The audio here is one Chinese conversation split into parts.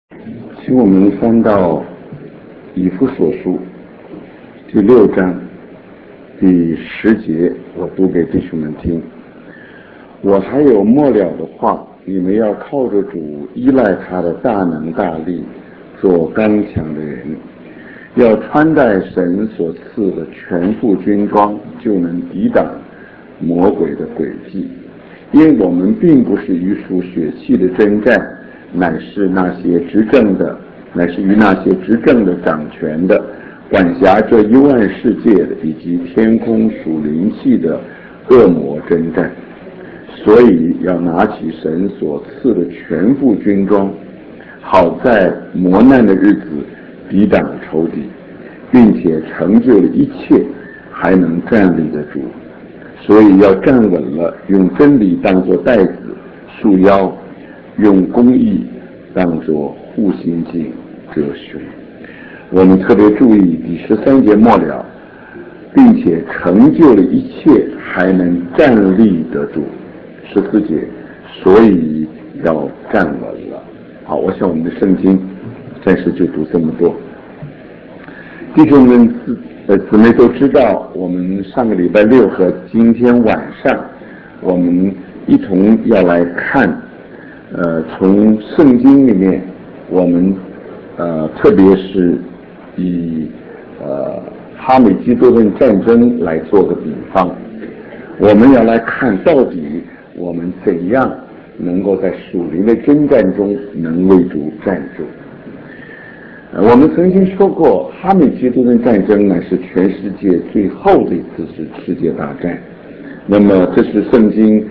请我们翻到以弗所书第6章第10节，我读给弟兄们听。我还有末了的话，你们要靠着主，依赖他的大能大力，做刚强的人，要穿戴神所赐的全副军装，就能抵挡魔鬼的诡计。因为我们并不是与属血气的征战，乃是与那些执政的、掌权的、管辖这幽暗世界的，以及天空属灵气的恶魔征战。所以要拿起神所赐的全副军装，好在磨难的日子抵挡仇敌，并且成就了一切，还能站立得住。所以要站稳了，用真理当作带子束腰，用公义当作护心镜遮胸。我们特别注意第13节末了，并且成就了一切，还能站立得住。14节，所以要站稳了。好，我想我们的圣经暂时就读这么多。弟兄们姊妹都知道，我们上个礼拜6和今天晚上，我们一同要来看，从圣经里面，我们特别是以哈美基多顿战争来做个比方，我们要来看到底我们怎样能够在属灵的征战中能为主站住。我们曾经说过，哈美基多顿战争呢是全世界最后的一次世界大战。那么这是圣经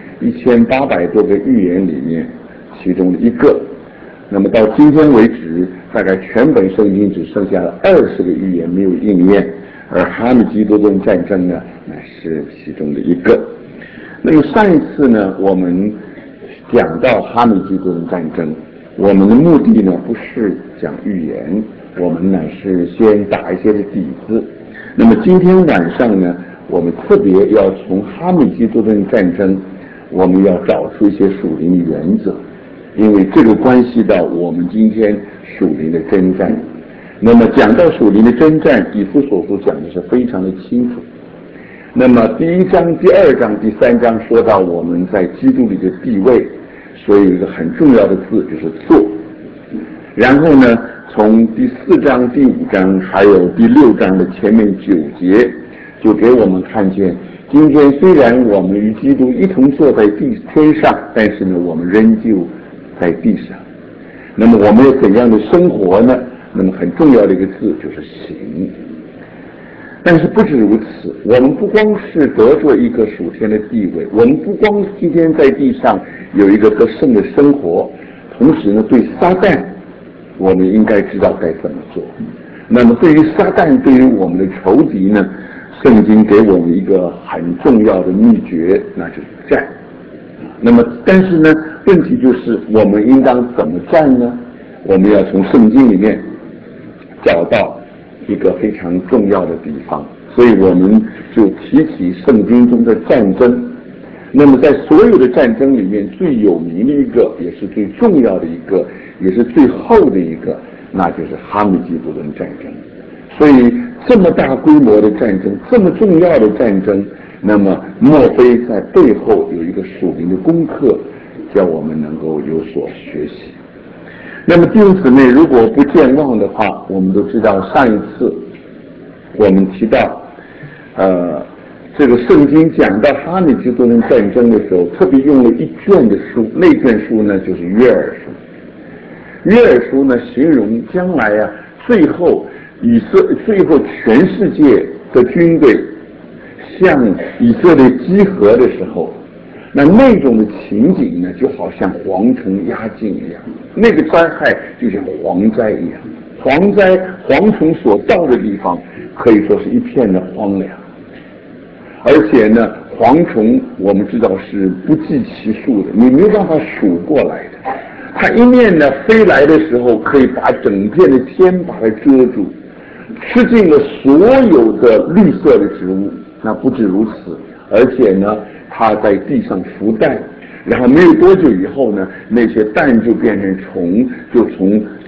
1800多个预言里面其中的一个。那么到今天为止，大概全本圣经只剩下了20个预言没有应验，而哈美基多顿战争呢，乃是其中的一个。那么上一次呢，我们讲到哈美基多顿战争，我们的目的呢不是讲预言，我们乃是先打一些的底子。那么今天晚上呢，我们特别要从哈美基多顿战争，我们要找出一些属灵的原则，因为这个关系到我们今天属灵的征战。那么讲到属灵的征战，以弗所书讲的是非常的清楚。那么第1章、第2章、第3章说到我们在基督里的地位，所以有一个很重要的字就是做。然后呢，从第4章、第5章还有第6章的前面9节，就给我们看见，今天虽然我们与基督一同坐在天上，但是呢，我们仍旧在地上。那么我们要怎样的生活呢？那么很重要的一个字就是行。但是不止如此，我们不光是得着一个属天的地位，我们不光今天在地上有一个得胜的生活，同时呢，对撒旦我们应该知道该怎么做。那么对于撒旦，对于我们的仇敌呢，圣经给我们一个很重要的秘诀，那就是战。那么但是呢，问题就是我们应当怎么战呢？我们要从圣经里面找到一个非常重要的地方，所以我们就提起圣经中的战争。那么在所有的战争里面，最有名的一个，也是最重要的一个，也是最后的一个，那就是哈美基多顿战争。所以这么大规模的战争，这么重要的战争，那么莫非在背后有一个属灵的功课，叫我们能够有所学习。那么弟兄姊妹，如果不健忘的话，我们都知道上一次我们提到这个圣经讲到哈美基多顿战争的时候，特别用了一卷的书，那卷书呢就是约珥书。约珥书呢形容将来最后全世界的军队向以色列集合的时候，那种的情景呢，就好像蝗虫压境一样，那个灾害就像蝗灾一样，蝗虫所到的地方可以说是一片的荒凉。而且呢，蝗虫我们知道是不计其数的，你没有办法数过来的。它一面呢飞来的时候，可以把整片的天把它遮住，吃尽了所有的绿色的植物。那不止如此，而且呢，它在地上孵蛋，然后没有多久以后呢，那些蛋就变成虫，就从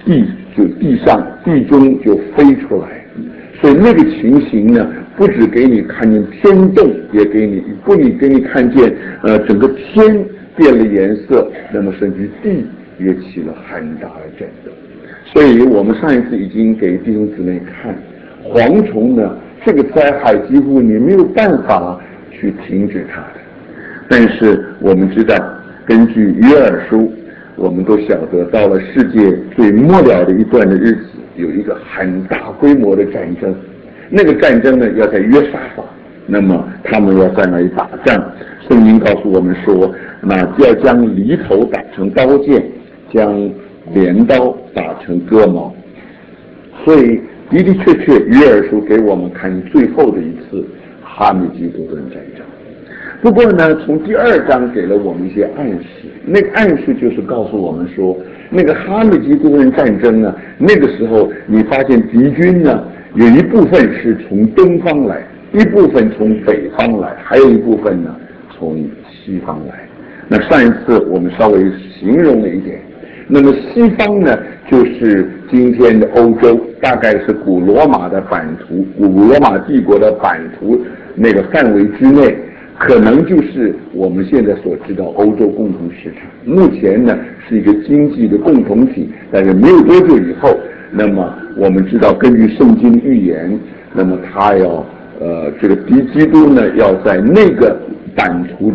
地中就飞出来。所以那个情形呢，不只给你看见天动，也给你看见整个天变了颜色，那么甚至地也起了很大的震动。所以我们上一次已经给弟兄姊妹看，蝗虫呢这个灾害几乎你没有办法去停止它的。但是我们知道，根据约珥书，我们都晓得，到了世界最末了的一段的日子，有一个很大规模的战争。那个战争呢，要在约沙法，那么他们要在那里打仗。圣经告诉我们说，那要将犁头打成刀剑，将镰刀打成割毛。所以的的确确，约珥书给我们看最后的一次哈米基多顿战争。不过呢，从第2章给了我们一些暗示，那个暗示就是告诉我们说，那个哈米基多顿战争呢，那个时候你发现敌军呢，有一部分是从东方来，一部分从北方来，还有一部分呢从西方来。那上一次我们稍微形容了一点，那么西方呢，就是今天的欧洲，大概是古罗马的版图，古罗马帝国的版图那个范围之内，可能就是我们现在所知道欧洲共同市场。目前呢是一个经济的共同体，但是没有多久以后，那么我们知道根据圣经预言，那么他要这个敌基督呢要在那个版图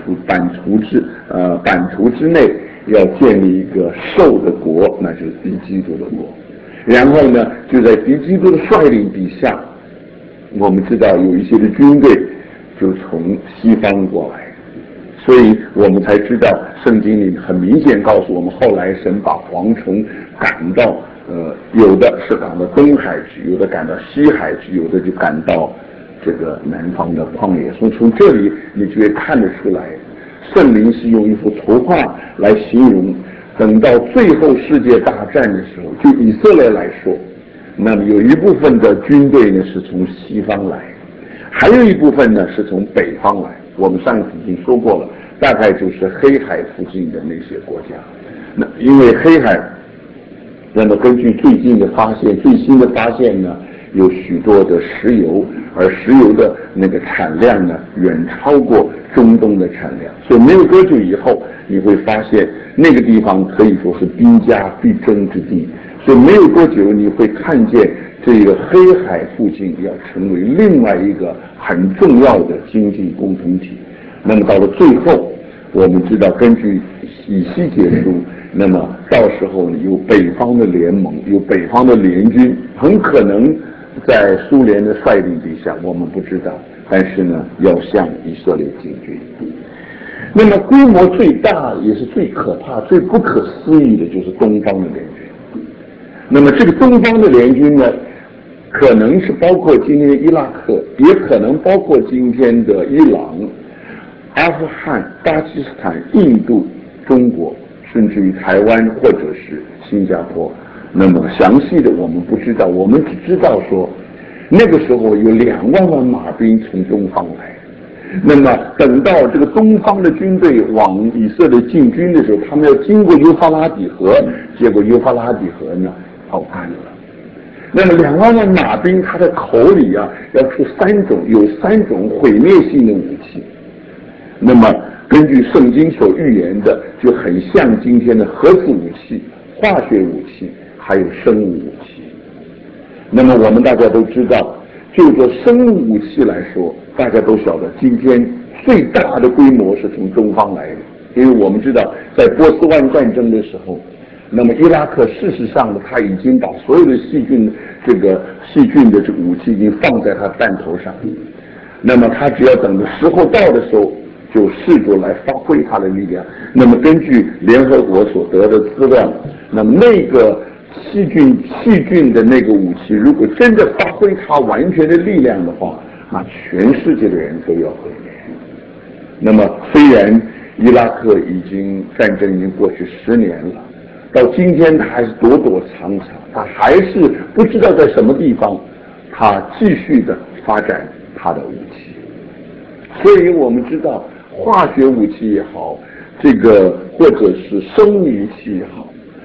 之内要建立一个兽的国，那就是敌基督的国。然后呢，就在敌基督的率领底下，我们知道有一些的军队就从西方过来，所以我们才知道圣经里很明显告诉我们，后来神把蝗虫赶到有的是赶到东海去，有的赶到西海去，有的就赶到这个南方的旷野。所以从这里你就会看得出来，圣灵是用一幅图画来形容，等到最后世界大战的时候，就以色列来说，那么有一部分的军队呢是从西方来，还有一部分呢是从北方来。我们上一次已经说过了，大概就是黑海附近的那些国家。那因为黑海，那么根据最新的发现呢，有许多的石油，而石油的那个产量呢远超过中东的产量，所以没有多久以后，你会发现那个地方可以说是兵家必争之地。所以没有多久，你会看见这个黑海附近要成为另外一个很重要的经济共同体。那么到了最后，我们知道根据以西结书，那么到时候呢，有北方的联盟，有北方的联军，很可能在苏联的率领底下，我们不知道，但是呢，要向以色列进军。那么规模最大也是最可怕、最不可思议的，就是东方的联军。那么这个东方的联军呢，可能是包括今天的伊拉克，也可能包括今天的伊朗、阿富汗、巴基斯坦、印度、中国，甚至于台湾或者是新加坡。那么详细的我们不知道，我们只知道说，那个时候有2万万马兵从东方来。那么等到这个东方的军队往以色列进军的时候，他们要经过幼发拉底河，结果幼发拉底河呢跑干了。那么2万万马兵，他的口里啊要出有3种毁灭性的武器。那么根据圣经所预言的，就很像今天的核子武器、化学武器，还有生物武器。那么我们大家都知道，就着生物武器来说，大家都晓得今天最大的规模是从东方来的。因为我们知道在波斯湾战争的时候，那么伊拉克事实上呢，他已经把所有的细菌的这个武器已经放在他弹头上，那么他只要等着时候到的时候，就试着来发挥他的力量。那么根据联合国所得的资料，那么那个细菌的那个武器，如果真的发挥它完全的力量的话，那全世界的人都要毁灭。那么虽然伊拉克战争已经过去10年了，到今天他还是躲躲藏藏，他还是不知道在什么地方，他继续的发展他的武器。所以我们知道化学武器也好，这个或者是生物武器也好，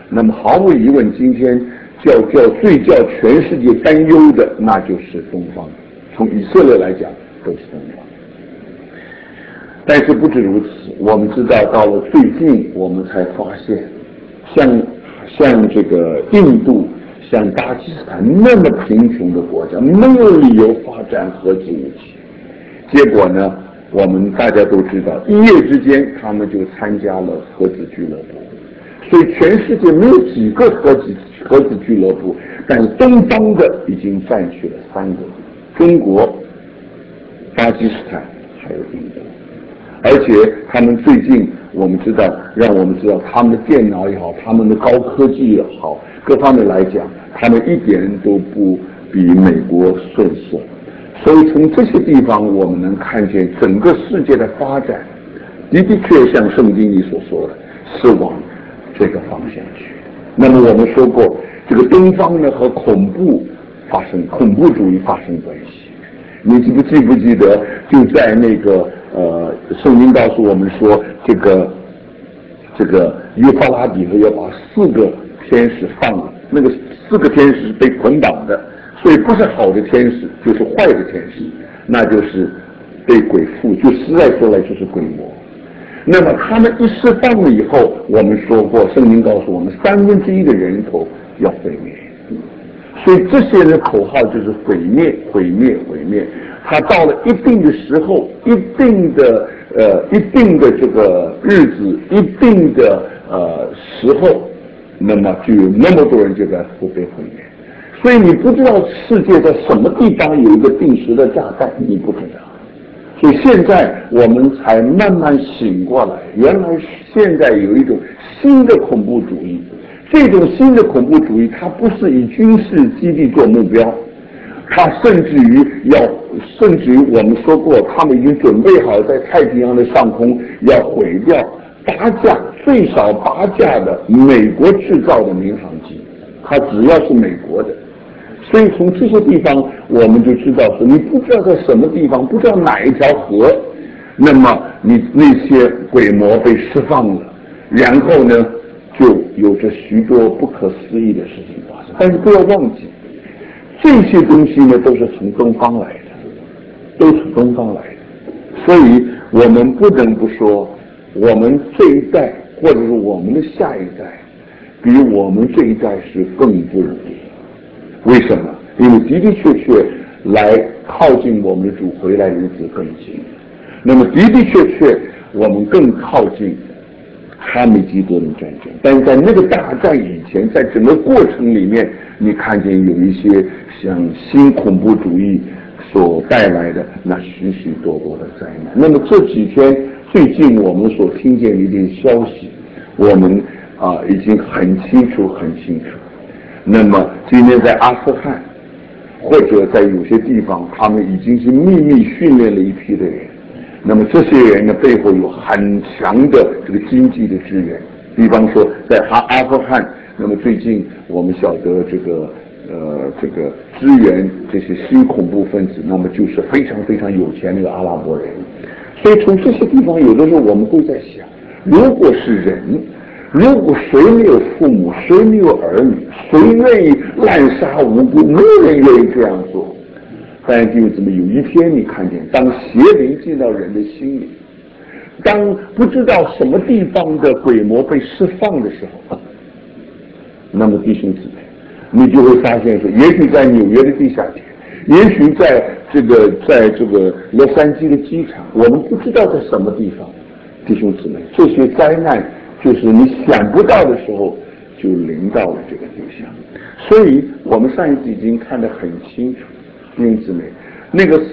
那么毫无疑问，今天最叫全世界担忧的，那就是东方。从以色列来讲，都是东方。但是不止如此，我们知道到了最近，我们才发现，像这个印度、像巴基斯坦那么贫穷的国家，没有理由发展核子武器。结果呢，我们大家都知道，一夜之间他们就参加了核子俱乐部。所以全世界没有几个核子俱乐部，但东方的已经占据了3个：中国、巴基斯坦还有印度。而且他们最近我们知道，让我们知道他们的电脑也好，他们的高科技也好，各方面来讲，他们一点都不比美国逊色。所以从这些地方我们能看见整个世界的发展的确像圣经里所说的是往这个方向去。那么我们说过，这个东方呢和恐怖主义发生关系。你记不记得就在那个圣经告诉我们说，这个约法拉底河要把4个天使放了，那个4个天使是被捆绑的，所以不是好的天使就是坏的天使，那就是被鬼附，就实在说来就是鬼魔。那么他们一释放了以后，我们说过，圣经告诉我们1/3的人口要毁灭。所以这些人的口号就是毁灭，毁灭，毁灭。他到了一定的时候，一定的这个日子，一定的时候，那么就有那么多人就在被毁灭。所以你不知道世界在什么地方有一个定时的炸弹，你不知道。所以现在我们才慢慢醒过来，原来现在有一种新的恐怖主义。这种新的恐怖主义，它不是以军事基地做目标，它甚至于我们说过，他们已经准备好在太平洋的上空要毁掉最少8架的美国制造的民航机，它只要是美国的。所以从这些地方我们就知道说，你不知道在什么地方，不知道哪一条河，那么你那些鬼魔被释放了，然后呢就有着许多不可思议的事情发生。但是不要忘记，这些东西呢都是从东方来的，都是东方来的。所以我们不能不说，我们这一代或者是我们的下一代，比我们这一代是更不容易。为什么？因为的确来靠近我们的主回来的日子更近。那么的确我们更靠近哈梅基多人战争，但是在那个大战以前，在整个过程里面，你看见有一些像新恐怖主义所带来的那许许多多的灾难。那么这几天最近我们所听见的一点消息，我们已经很清楚。那么今天在阿富汗或者在有些地方，他们已经是秘密训练了一批的人。那么这些人呢，背后有很强的这个经济的支援。比方说在阿富汗，那么最近我们晓得这个支援这些新恐怖分子，那么就是非常非常有钱的一个阿拉伯人。所以从这些地方，有的时候我们会在想，如果是人，如果谁没有父母，谁没有儿女，谁愿意滥杀无辜？没有人愿意这样做。但是就这么有一天，你看见当邪灵进到人的心里，当不知道什么地方的鬼魔被释放的时候，那么弟兄姊妹，你就会发现说，也许在纽约的地下铁，也许在这个洛杉矶的机场，我们不知道在什么地方，弟兄姊妹，这些灾难就是你想不到的时候就临到了这个地上。所以我们上一次已经看得很清楚，弟兄姊妹，那个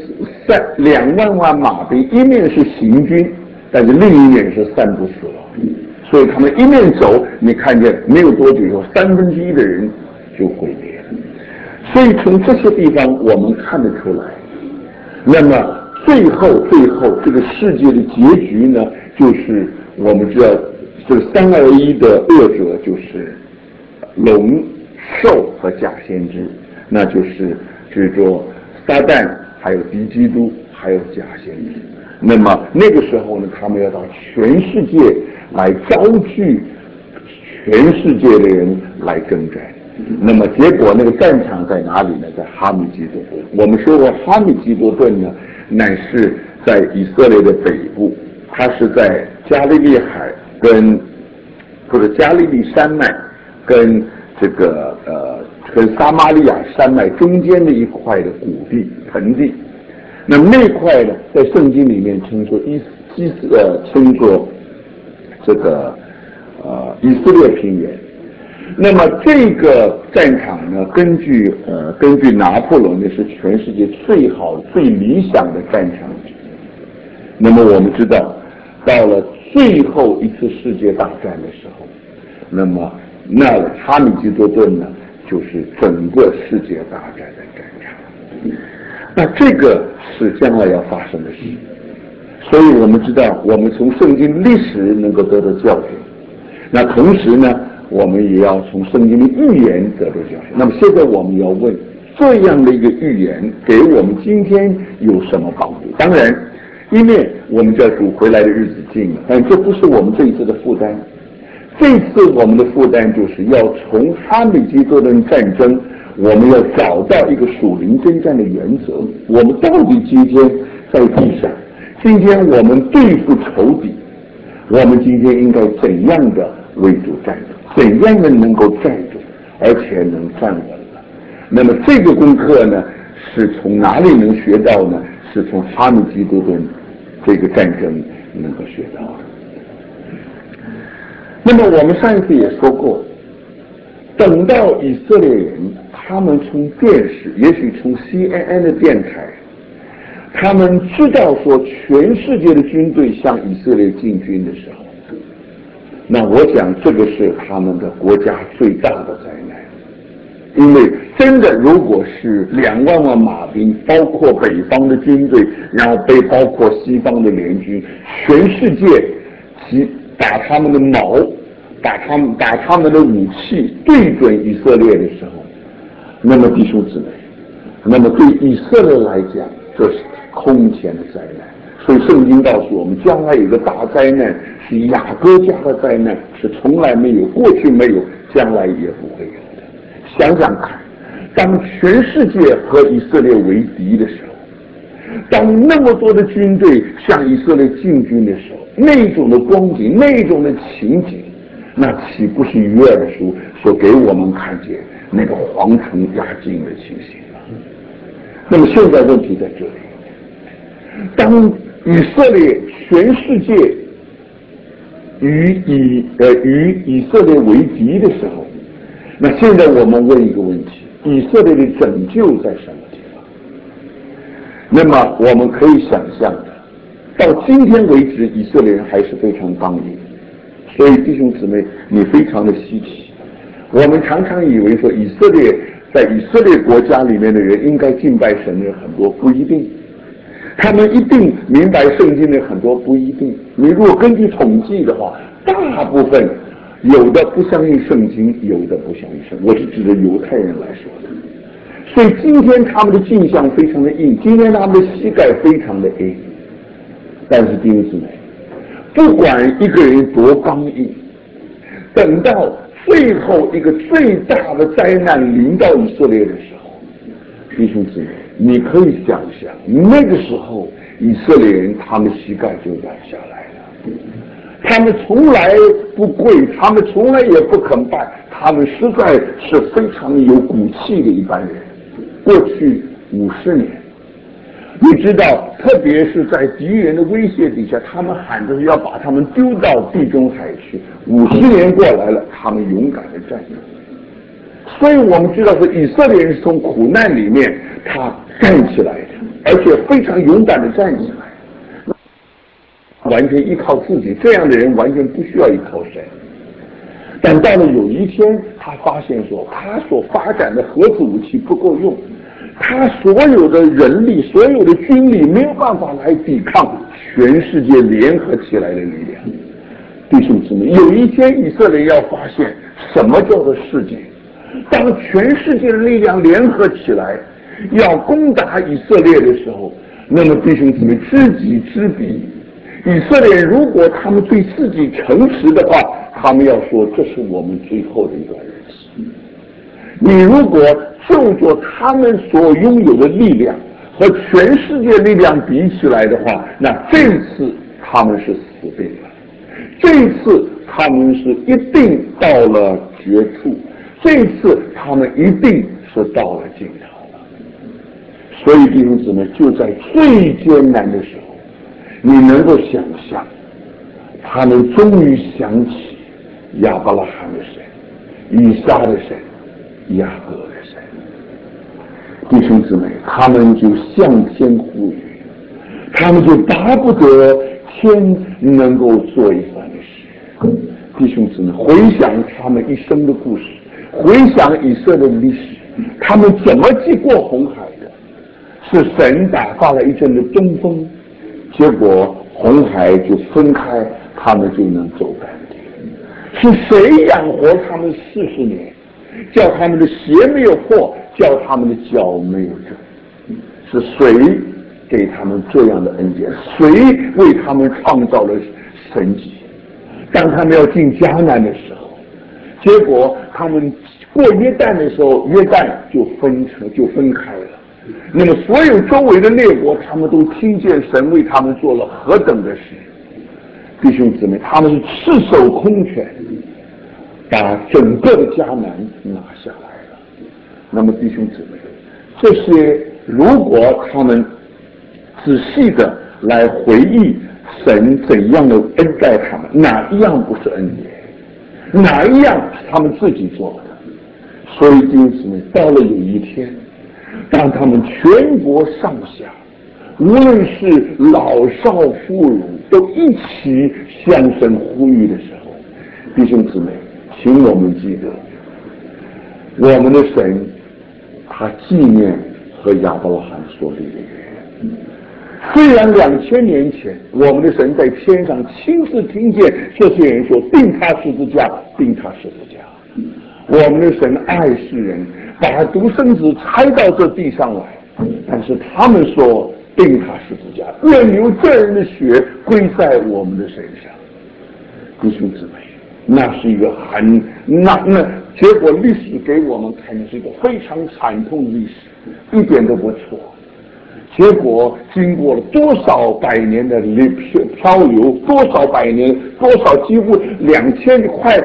2万马兵，一面是行军，但是另一面是散布死亡。所以他们一面走，你看见没有多久以后，1/3的人就毁灭了。所以从这些地方我们看得出来，那么最后这个世界的结局呢，就是我们知道这个3而1的恶者就是龙、兽和假先知，那就是说撒旦，还有敌基督，还有假先知。那么那个时候呢，他们要到全世界来招聚全世界的人来征战。那么结果那个战场在哪里呢？在哈米基多顿。我们说过，哈米基多顿呢，乃是在以色列的北部，它是在加利利海或者加利利山脉跟跟撒玛利亚山脉中间的一块的谷地盆地。那么那块呢，在圣经里面称作以色列平原。那么这个战场呢，根据拿破仑呢，是全世界最好最理想的战场。那么我们知道，到了最后一次世界大战的时候，那么哈米基多顿呢，就是整个世界大战的战场。那这个是将来要发生的事，所以我们知道，我们从圣经历史能够得到教训。那同时呢，我们也要从圣经的预言得到教训。那么现在我们要问，这样的一个预言给我们今天有什么帮助？当然，一面我们叫主回来的日子近了，但这不是我们这一次的负担。这次我们的负担就是要从哈米基多顿战争，我们要找到一个属灵征战的原则。我们到底今天在地上，今天我们对付仇敌，我们今天应该怎样的为主战斗，怎样的能够站住，而且能站稳了。那么这个功课呢，是从哪里能学到呢？是从哈米基多顿这个战争能够学到的。那么我们上一次也说过，等到以色列人他们从电视，也许从 CNN 的电台，他们知道说全世界的军队向以色列进军的时候，那我想这个是他们的国家最大的灾难。因为真的如果是2万万马兵，包括北方的军队，然后包括西方的联军，全世界打他们的矛，打他们的武器对准以色列的时候，那么弟兄姊妹，那么对以色列来讲，这是空前的灾难。所以圣经告诉我们，将来有个大灾难，是雅各家的灾难，是从来没有，过去没有，将来也不会有的。想想看，当全世界和以色列为敌的时候，当那么多的军队向以色列进军的时候，那种的光景，那种的情景，那岂不是约珥书所给我们看见那个蝗虫压境的情形吗？那么现在问题在这里，当以色列全世界与以色列为敌的时候，那现在我们问一个问题：以色列的拯救在什么地方？那么我们可以想象的，到今天为止，以色列人还是非常刚硬。所以弟兄姊妹，你非常的稀奇。我们常常以为说，在以色列国家里面的人应该敬拜神的人很多，不一定。他们一定明白圣经的很多，不一定。你如果根据统计的话，大部分有的不相信圣经，有的不相信圣经。我是指着犹太人来说的。所以今天他们的镜像非常的硬，今天他们的膝盖非常的硬。但是弟兄姊妹，不管一个人多刚硬，等到最后一个最大的灾难临到以色列的时候，弟兄姊妹，你可以想象，那个时候以色列人他们膝盖就软下来了，他们从来不跪，他们从来也不肯拜，他们实在是非常有骨气的一般人。过去50年，你知道，特别是在敌人的威胁底下，他们喊着要把他们丢到地中海去。50年过来了，他们勇敢的站住。所以我们知道说，以色列人是从苦难里面他站起来的，而且非常勇敢的站起来，完全依靠自己。这样的人完全不需要依靠神。但到了有一天，他发现说，他所发展的核子武器不够用，他所有的人力、所有的军力没有办法来抵抗全世界联合起来的力量。弟兄姊妹，有一天以色列要发现什么叫做世界。当全世界的力量联合起来要攻打以色列的时候，那么弟兄姊妹，知己知彼。以色列人如果他们对自己诚实的话， 他们要说这是我们最后的一段日子。你如果就着他们所拥有的力量和全世界力量比起来的话，那这一次他们是死定了，这一次他们是一定到了绝处，这一次他们一定是到了尽头了。所以弟兄姊妹，就在最艰难的时候，你能够想象他们终于想起亚伯拉罕的神、以撒的神、雅各的神。弟兄姊妹，他们就向天呼吁，他们就巴不得天能够做一番的事。弟兄姊妹，回想他们一生的故事，回想以色列的历史，他们怎么经过红海的？是神打发了一阵的东风，结果红海就分开，他们就能走干净。是谁养活他们40年，叫他们的鞋没有破，叫他们的脚没有肿？是谁给他们这样的恩典？谁为他们创造了神迹？当他们要进迦南的时候，结果他们过约旦的时候，约旦就分开了。那么所有周围的列国，他们都听见神为他们做了何等的事。弟兄姊妹，他们是赤手空拳把整个的迦南拿下来了。那么弟兄姊妹，这些如果他们仔细的来回忆神怎样的恩待他们，哪一样不是恩典？哪一样是他们自己做的？所以弟兄姊妹，到了有一天，当他们全国上下，无论是老少妇孺，都一起向神呼吁的时候，弟兄姊妹，请我们记得，我们的神他纪念和亚伯拉罕所立的约。虽然2000年前我们的神在天上亲自听见这些人说钉他十字架，钉他十字架，我们的神爱世人，把独生子差到这地上来，但是他们说钉他十字架，愿流这人的血归在我们的身上。弟兄姊妹，那是一个那结果历史给我们看的是一个非常惨痛的历史，一点都不错。结果经过了多少百年的漂流，多少百年，多少几乎快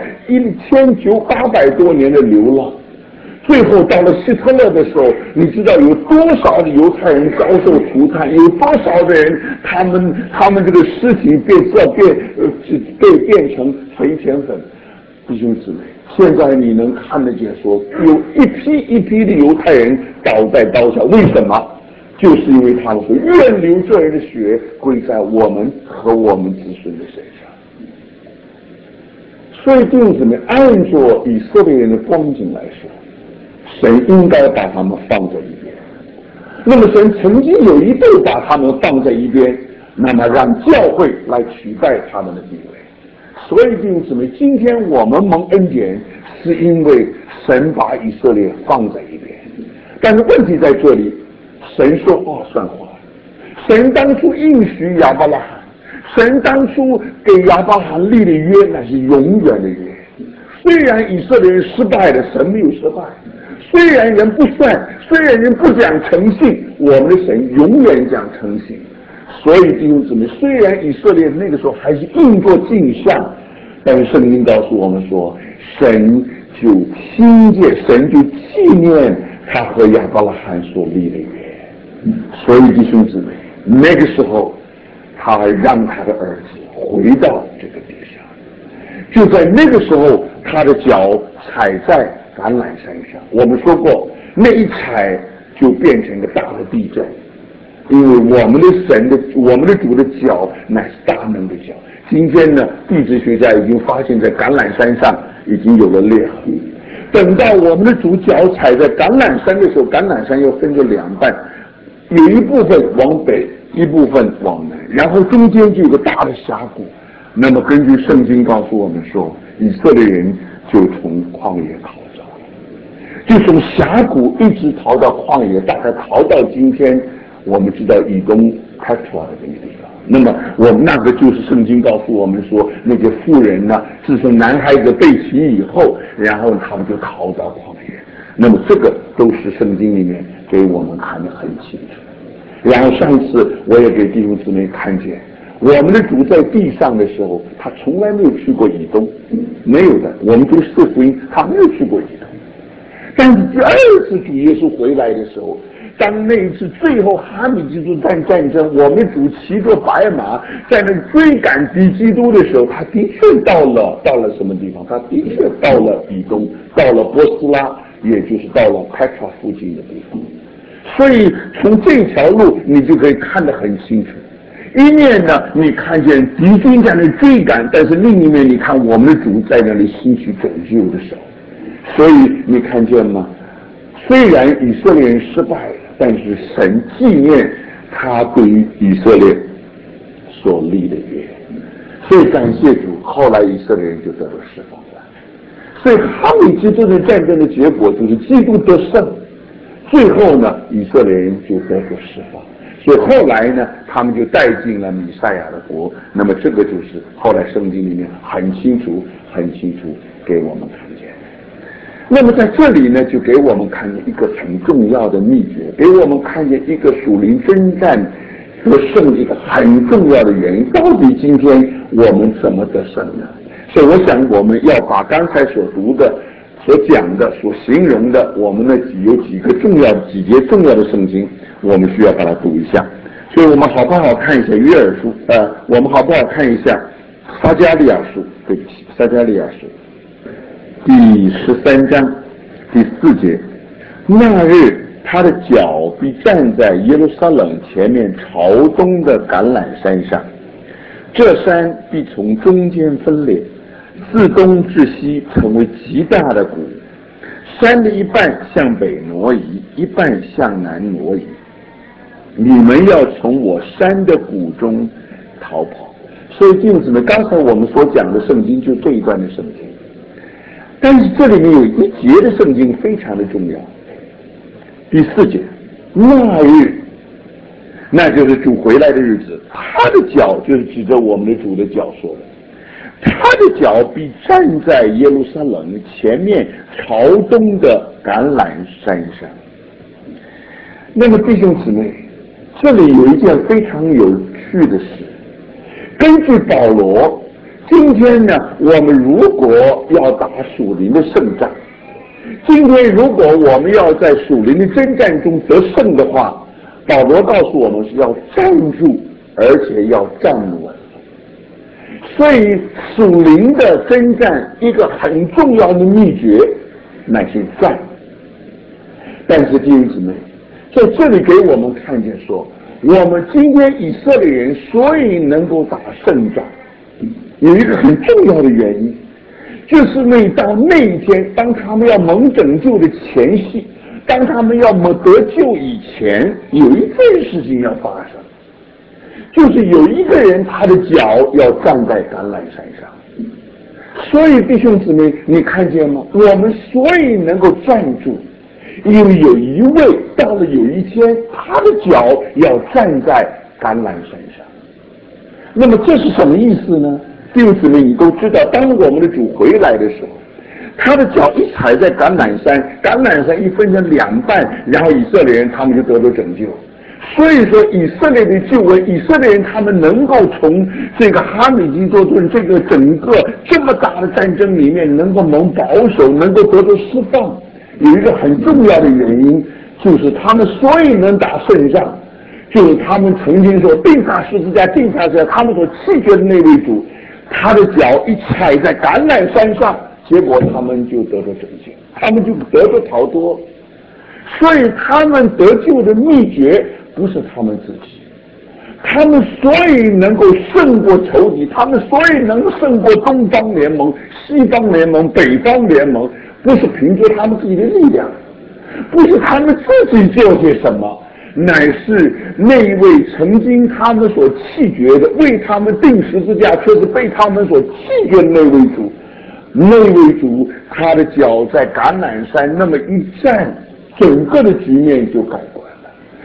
1800多年的流浪，最后到了希特勒的时候，你知道有多少的犹太人遭受涂炭，有多少的人他们这个尸体被变成肥田粉。弟兄姊妹，现在你能看得见说有一批一批的犹太人倒在刀下，为什么？就是因为他们说愿流这人的血归在我们和我们子孙的身上。所以弟兄姊妹，按照以色列人的光景来说，神应该把他们放在一边。那么神曾经有一度把他们放在一边，那么让教会来取代他们的地位。所以弟兄姊妹，今天我们蒙恩典，是因为神把以色列放在一边。但是问题在这里，神说话算话。神当初应许亚伯拉罕，神当初给亚伯拉罕立的约，那是永远的约。虽然以色列人失败了，神没有失败；虽然人不算，虽然人不讲诚信，我们的神永远讲诚信。所以弟兄姊妹，虽然以色列那个时候还是硬作镜像，但是圣经告诉我们说，神就纪念他和亚伯拉罕所立的约。所以弟兄姊妹，那个时候他还让他的儿子回到这个地上，就在那个时候，他的脚踩在橄榄山上。我们说过，那一踩就变成一个大的地震，因为我们的主的脚乃是大能的脚。今天呢，地质学家已经发现，在橄榄山上已经有了裂痕。等到我们的主脚踩在橄榄山的时候，橄榄山又分成两半，有一部分往北，一部分往南，然后中间就有个大的峡谷。那么根据圣经告诉我们说，以色列人就从旷野逃走了，就从峡谷一直逃到旷野，大概逃到今天我们知道以东开出来的那个地方。 那么我们那个就是圣经告诉我们说，那些妇人呢，自从男孩子被提以后，然后他们就逃到旷野。那么这个都是圣经里面给我们看得很清楚。然后上一次我也给弟兄姊妹看见，我们的主在地上的时候，他从来没有去过以东，没有的。我们读四福音，他没有去过以东。但是第二次主耶稣回来的时候，当那一次最后哈米基督战争，我们主骑着白马在那追赶敌基督的时候，他的确到了什么地方？他的确到了以东，到了波斯拉，也就是到了派特附近的地方。所以从这条路你就可以看得很清楚。一面呢，你看见敌军在那追赶，但是另一面你看我们的主在那里兴起拯救的时候。所以你看见吗？虽然以色列人失败了，但是神纪念他对于以色列所立的约，所以感谢主，后来以色列人就得到释放了。所以哈米基督的战争的结果就是基督得胜，最后呢，以色列人就得到释放。所以后来呢，他们就带进了弥赛亚的国。那么这个就是后来圣经里面很清楚给我们看见。那么在这里呢，就给我们看见一个很重要的秘诀，给我们看见一个属灵征战得胜的一个很重要的原因。到底今天我们怎么得胜呢？所以我想我们要把刚才所读的、所讲的、所形容的，我们呢有几节重要的圣经，我们需要把它读一下。所以我们好不好看一下约珥书？我们好不好看一下撒迦利亚书？对不起，撒迦利亚书第13章第4节，那日他的脚必站在耶路撒冷前面朝东的橄榄山上，这山必从中间分裂，自东至西成为极大的谷，山的一半向北挪移，一半向南挪移。你们要从我山的谷中逃跑。所以弟兄姊妹，刚才我们所讲的圣经就这一段的圣经，但是这里面有一节的圣经非常的重要。第4节，那日，那就是主回来的日子，他的脚就是指着我们的主的脚说的，他的脚必站在耶路撒冷前面朝东的橄榄山上。那么弟兄姊妹，这里有一件非常有趣的事。根据保罗，今天呢，我们如果要打属灵的胜仗，今天如果我们要在属灵的征战中得胜的话，保罗告诉我们是要站住，而且要站稳。所以属灵的征战一个很重要的秘诀乃是站。但是弟兄姊妹，在这里给我们看见说，我们今天以色列人所以能够打胜仗，有一个很重要的原因，就是到那一天，当他们要蒙拯救的前夕，当他们要得救以前，有一件事情要发生，就是有一个人他的脚要站在橄榄山上。所以弟兄姊妹，你看见吗？我们所以能够站住，因为有一位到了有一天，他的脚要站在橄榄山上。那么这是什么意思呢？弟兄姊妹，你都知道，当我们的主回来的时候，他的脚一踩在橄榄山，橄榄山一分成2半，然后以色列人他们就得到拯救。所以说以色列的救恩，以色列人他们能够从这个哈米基多顿这个整个这么大的战争里面能够蒙保守，能够得到释放，有一个很重要的原因，就是他们所以能打胜仗，就是他们曾经说钉他十字架，他们所弃绝的那位主，他的脚一踩在橄榄山上，结果他们就得到拯救，他们就得到逃脱。所以他们得救的秘诀不是他们自己，他们所以能够胜过仇敌，他们所以能胜过东方联盟、西方联盟、北方联盟，不是凭着他们自己的力量，不是他们自己做些什么，乃是那一位曾经他们所弃绝的，为他们钉十字架却是被他们所弃绝的那位主。那位主他的脚在橄榄山那么一站，整个的局面就改观了。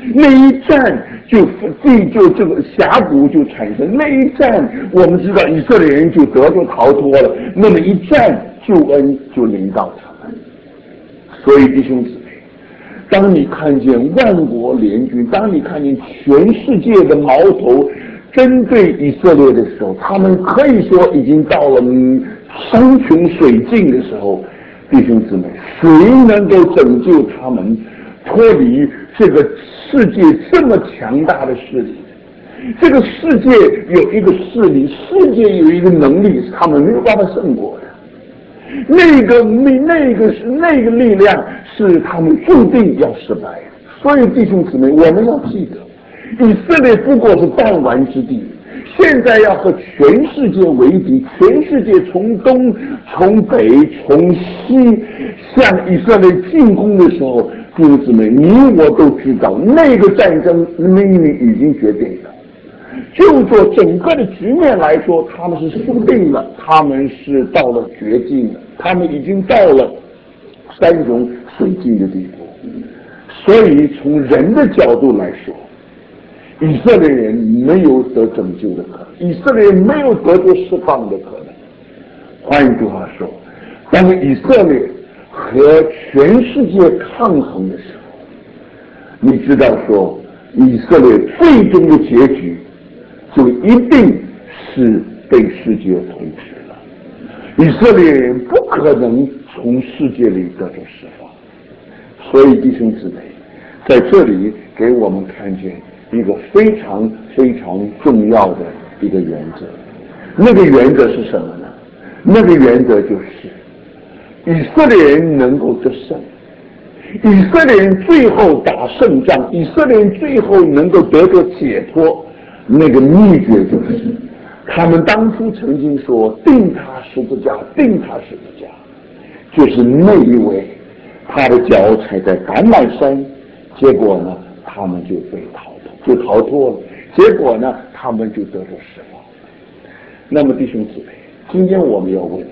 那一战就这个峡谷就产生，那一战我们知道以色列人就得救逃脱了，那么一战救恩就临到他们。所以弟兄姊妹，当你看见万国联军，当你看见全世界的矛头针对以色列的时候，他们可以说已经到了山穷水尽的时候，弟兄姊妹，谁能够拯救他们脱离这个世界这么强大的势力？这个世界有一个势力，世界有一个能力，是他们没有办法胜过的。那个力量是他们注定要失败的。所以弟兄姊妹，我们要记得，以色列不过是弹丸之地，现在要和全世界为敌，全世界从东从北从西向以色列进攻的时候，弟兄姊妹，你我都知道那个战争命运已经决定了。就做整个的局面来说，他们是输定了，他们是到了绝境了，他们已经到了山穷水尽的地步。所以从人的角度来说，以色列人没有得拯救的可能，以色列人没有得到释放的可能。换一句话说，当以色列和全世界抗衡的时候，你知道说以色列最终的结局就一定是被世界统治了，以色列人不可能从世界里得到释放。所以弟兄姊妹，在这里给我们看见一个非常非常重要的一个原则。那个原则是什么呢？那个原则就是以色列人能够得胜，以色列人最后打胜仗，以色列人最后能够得到解脱，那个秘诀就是他们当初曾经说钉他十字架，钉他十字架，就是那一位他的脚踩在橄榄山，结果呢他们就被逃脱了，结果呢他们就得到释放。那么弟兄姊妹，今天我们要问，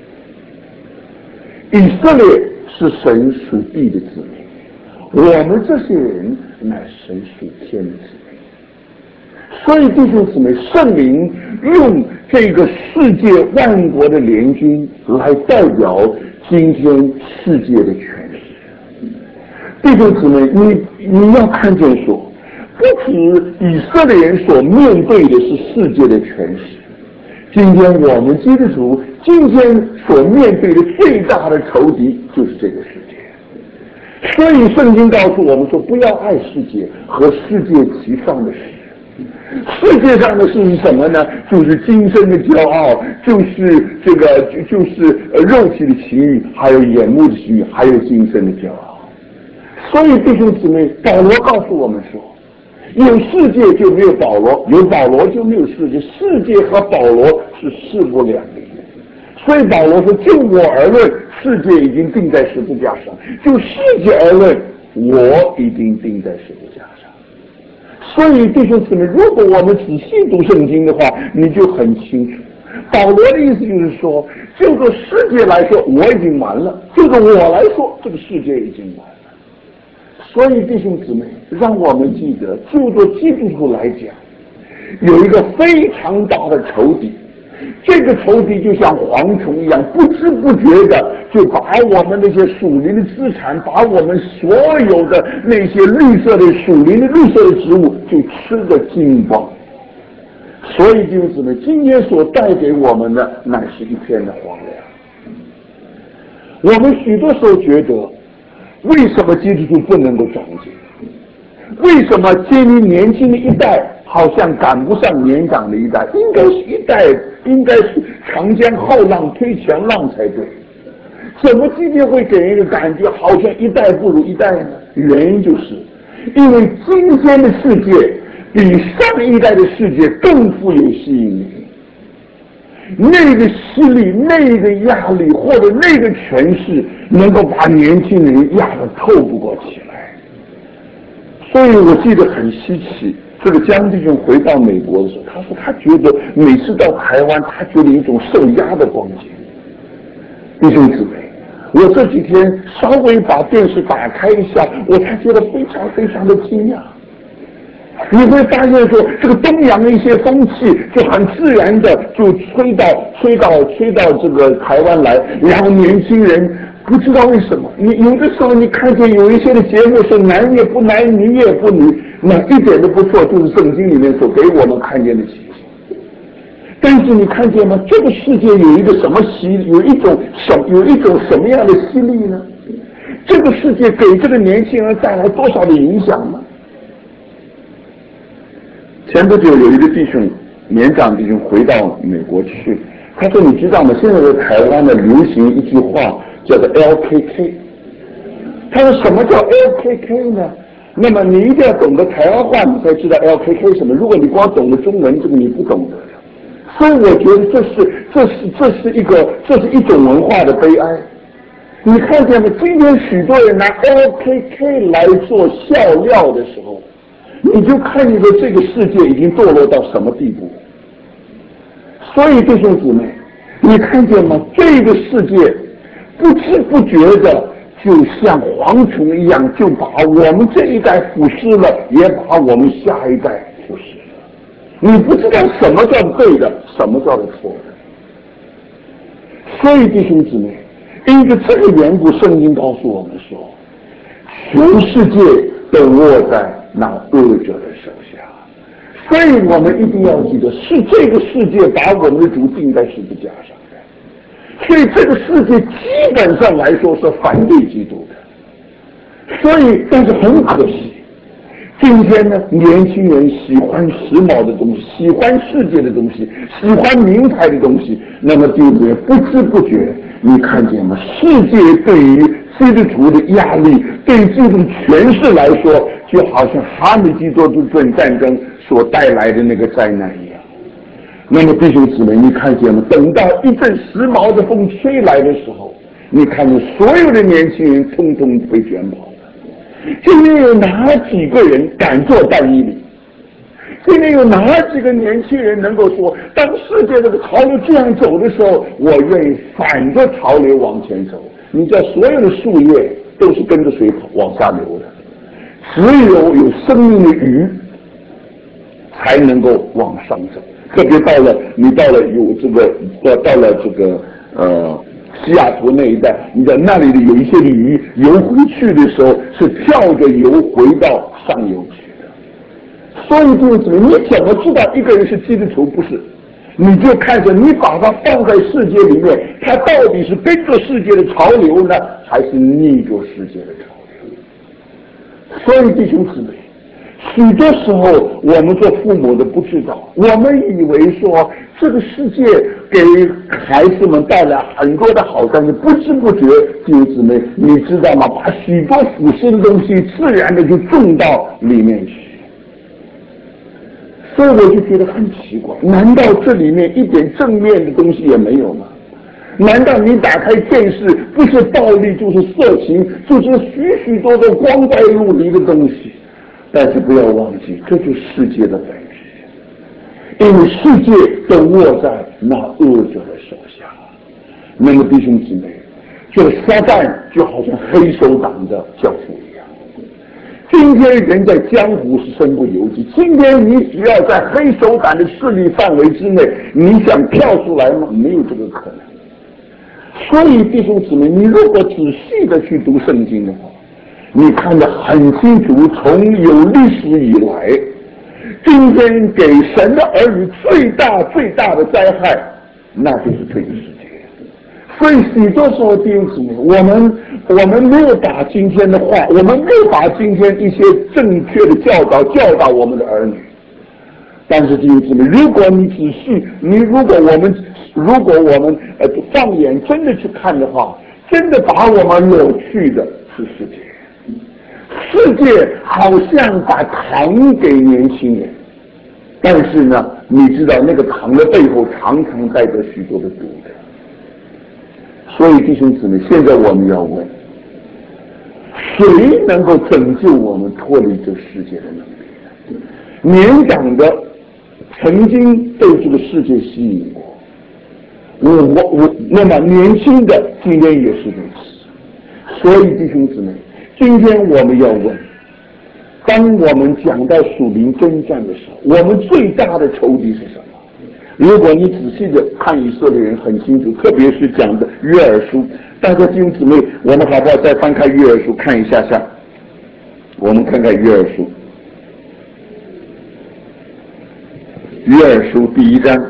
以色列是神属地的子民，我们这些人乃是神属天的子民。所以弟兄姊妹，圣灵用这个世界万国的联军来代表今天世界的权势。弟兄姊妹，你要看见说，不止以色列人所面对的是世界的权势，今天我们基督徒今天所面对的最大的仇敌就是这个世界。所以圣经告诉我们说，不要爱世界和世界其上的事。世界上的事是什么呢？就是今生的骄傲，就是肉体的情欲，还有眼目的情欲，还有今生的骄傲。所以弟兄姊妹，保罗告诉我们说，有世界就没有保罗，有保罗就没有世界，世界和保罗是势不两立的。所以保罗说，就我而论，世界已经钉在十字架上；就世界而论，我已经钉在十字架上。所以弟兄姊妹，如果我们仔细读圣经的话，你就很清楚，保罗的意思就是说，就着世界来说，我已经完了；就着我来说，这个世界已经完了。所以弟兄姊妹，让我们记得，就着基督徒来讲，有一个非常大的仇敌，这个仇敌就像蝗虫一样，不知不觉的就把我们那些属灵的资产，把我们所有的那些绿色的属灵的绿色的植物就吃得精光。所以弟兄姊妹，今天所带给我们的乃是一片的荒凉。我们许多时候觉得，为什么基督徒不能够长进？为什么今天年轻的一代好像赶不上年长的一代？应该是长江后浪推前浪才对。怎么今天会给人一个感觉好像一代不如一代呢？原因就是因为今天的世界比上一代的世界更富有吸引力，那个势力、那个压力或者那个权势能够把年轻人压得透不过气来。所以我记得很稀奇，这个江弟兄回到美国的时候，他说他觉得每次到台湾，他觉得一种受压的光景。弟兄姊妹，我这几天稍微把电视打开一下，我才觉得非常非常的惊讶。 你会发现说，这个东洋的一些风气就很自然的就吹到这个台湾来，然后年轻人不知道为什么，你有的时候你看见有一些的节目是男也不男，女也不女，那一点都不错，就是圣经里面所给我们看见的奇迹。但是你看见吗？这个世界有一个什么有一种什么样的吸力呢？这个世界给这个年轻人带来多少的影响呢？前不久有一个弟兄，年长弟兄回到美国去，他说：“你知道吗？现在在台湾呢流行一句话叫做 LKK。”他说：“什么叫 LKK 呢？那么你一定要懂得台湾话，你才知道 LKK 什么。如果你光懂得中文，这个你不懂得的。所以我觉得这是一种文化的悲哀。你看见吗？今天许多人拿 LKK 来做笑料的时候，你就看见这个世界已经堕落到什么地步。所以弟兄姊妹，你看见吗？这个世界不知不觉的就像蝗虫一样，就把我们这一代腐蚀了，也把我们下一代腐蚀了。你不知道什么叫对的，什么叫错的。所以弟兄姊妹，因着这个缘故，圣经告诉我们说，全世界都握在那恶者的手下。所以我们一定要记得，是这个世界把我们的主钉在十字架上的。所以这个世界基本上来说是反对基督的。所以，但是很可惜，今天呢，年轻人喜欢时髦的东西，喜欢世界的东西，喜欢名牌的东西，那么对不对？不知不觉，你看见吗？世界对于基督徒的压力，对于这种权势来说，就好像哈米基多顿战争所带来的那个灾难一样。那么弟兄姊妹，你看见吗？等到一阵时髦的风吹来的时候，你看见所有的年轻人通通被卷跑了。今天有哪几个人敢做单一理？今天有哪几个年轻人能够说，当世界这个潮流这样走的时候，我愿意反着潮流往前走？你知道，所有的树叶都是跟着水往下流的，只有生命的鱼才能够往上走。特别到了西雅图那一带，你在那里的有一些的鱼游回去的时候是跳着游回到上游去的。所以弟兄姊妹，你怎么知道一个人是基督徒？不是，你就看着你把他放在世界里面，他到底是跟着世界的潮流呢，还是逆着世界的潮流？所以弟兄姊妹，许多时候我们做父母的不知道，我们以为说这个世界给孩子们带来很多的好，但是不知不觉，弟兄姊妹，你知道吗？把许多腐蚀的东西自然的就种到里面去。所以我就觉得很奇怪，难道这里面一点正面的东西也没有吗？难道你打开电视不是暴力就是色情，就是许许多多光怪陆离的东西？但是不要忘记，这就是世界的本质，因为世界都握在那恶者的手下。那么弟兄姊妹，这个撒旦就好像黑手党的教父一样。今天人在江湖是身不由己，今天你只要在黑手党的势力范围之内，你想跳出来吗？没有这个可能。所以弟兄姊妹，你如果仔细的去读圣经的话，你看得很清楚，从有历史以来，今天给神的儿女最大的灾害，那就是这个世界。所以许多时候弟兄姊妹，我们没有把今天的话，我们没有把今天一些正确的教导我们的儿女。但是弟兄姊妹，如果你仔细，如果我们放眼真的去看的话，真的把我们扭曲的是世界。世界好像把糖给年轻人，但是呢，你知道那个糖的背后常常带着许多的毒的。所以弟兄姊妹，现在我们要问，谁能够拯救我们脱离这世界的能力呢？年长的曾经被这个世界吸引过，那么年轻的今天也是如此。所以弟兄姊妹，今天我们要问， 当我们讲到属灵征战的时候，我们最大的仇敌是什么？如果你仔细的看以色列人很清楚，特别是讲的约珥书，大家弟兄姊妹，我们好不好再翻开约珥书看一下下？我们看看约珥书，约珥书第1章。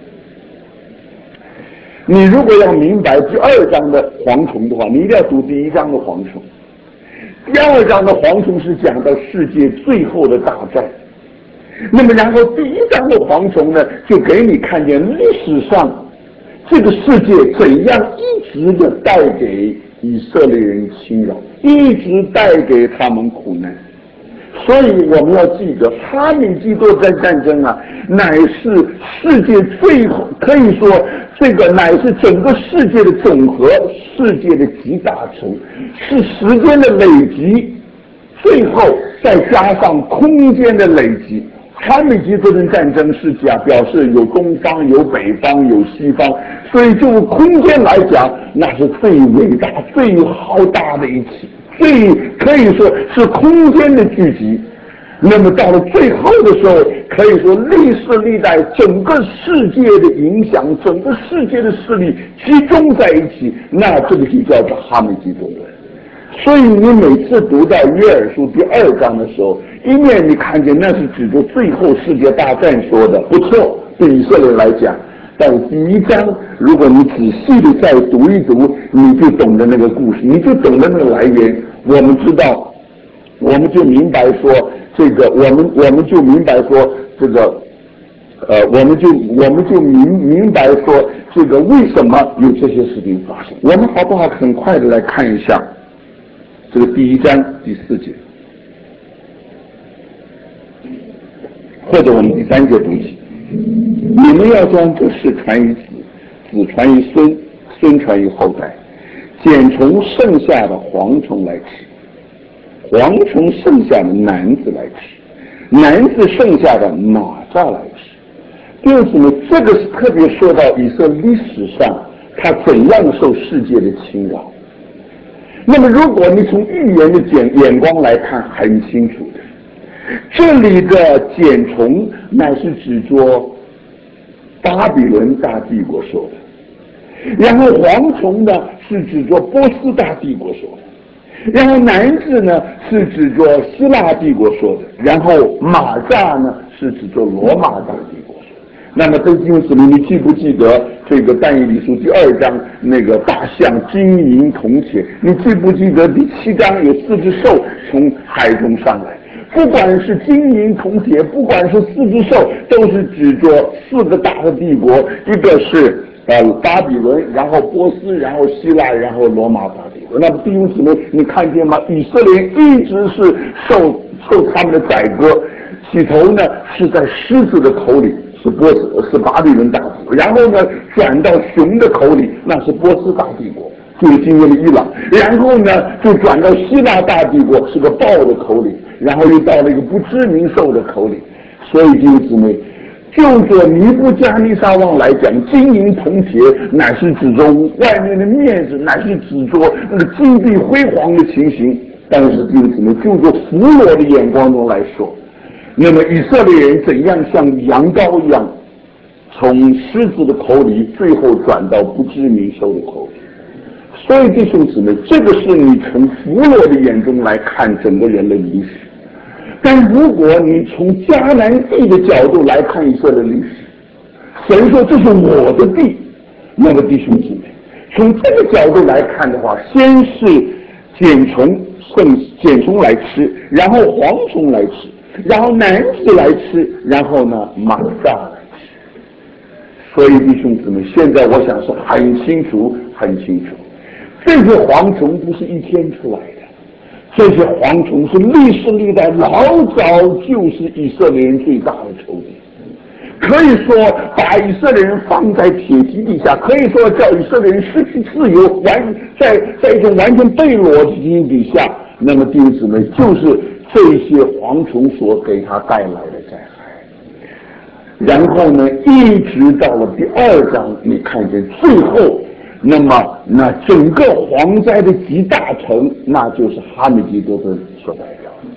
你如果要明白第2章的蝗虫的话，你一定要读第1章的蝗虫。第2章的蝗虫是讲到世界最后的大战，那么然后第1章的蝗虫呢，就给你看见历史上这个世界怎样一直的带给以色列人侵扰，一直带给他们苦难。所以我们要记得，哈米基多战争啊，乃是世界最后可以说这个乃是整个世界的总和，世界的集大成，是时间的累积，最后再加上空间的累积。哈米基多战争是表示有东方、有北方、有西方，所以就空间来讲，那是最伟大、最浩大的一起。最可以说是空间的聚集，那么到了最后的时候，可以说历世历代整个世界的影响，整个世界的势力集中在一起，那这个就叫做哈米基多。所以你每次读到约珥书第2章的时候，一面你看见那是指着最后世界大战说的，不错，对以色列来讲。但第1章，如果你仔细的再读一读，你就懂得那个故事，你就懂得那个来源。我们知道，我们就明白说这个，我们就明白说这个，我们就明白说这个为什么有这些事情发生。我们好不好很快的来看一下这个第1章第4节，或者我们第3节读起。你们要将这事传于子，子传于孙，孙传于后代。剪虫剩下的蝗虫来吃，蝗虫剩下的男子来吃，男子剩下的马蚱来吃。为什么这个是特别说到以色列历史上他怎样受世界的侵扰？那么如果你从预言的眼光来看，很清楚的，这里的剪虫乃是指着巴比伦大帝国说的，然后蝗虫呢是指着波斯大帝国说的，然后男子呢是指着希腊帝国说的，然后马蚱呢是指着罗马大帝国说的。那么这弟兄姊妹，你记不记得这个但以理书第2章那个大象、金银铜铁？你记不记得第7章有4只兽从海中上来？不管是金银铜铁，不管是4只兽，都是指着4个大的帝国，一个是巴比伦，然后波斯，然后希腊，然后罗马大帝国。那么弟兄姊妹，你看见吗？以色列一直是受他们的宰割，起头呢是在狮子的口里，是巴比伦大帝国，然后呢转到熊的口里，那是波斯大帝国，就是今天的伊朗，然后呢就转到希腊大帝国，是个豹的口里，然后又到了一个不知名兽的口里。所以弟兄姊妹，就着尼布加尼撒王来讲，金银铜铁乃是指着外面的面子，乃是指着那个金碧辉煌的情形。但是弟兄姊妹，就着俘虏的眼光中来说，那么以色列人怎样像羊羔一样，从狮子的口里，最后转到不知名兽的口里。所以弟兄姊妹，这个是你从俘虏的眼中来看整个人类历史。但如果你从迦南地的角度来看以色列历史，神说这是我的地，那么弟兄姊妹，从这个角度来看的话，先是剪虫来吃，然后蝗虫来吃，然后男子来吃，然后呢马蚱来吃。所以弟兄姊妹，现在我想是很清楚，这些蝗虫不是一天出来的。这些蝗虫是历世历代老早就是以色列人最大的仇敌，可以说把以色列人放在铁蹄地下，可以说叫以色列人失去自由，在一种完全被掳的情形底下，那么弟兄姊妹，就是这些蝗虫所给他带来的灾害。然后呢，一直到了第2章，你看见最后，那么那整个蝗灾的集大成，那就是哈米基多顿所代表的。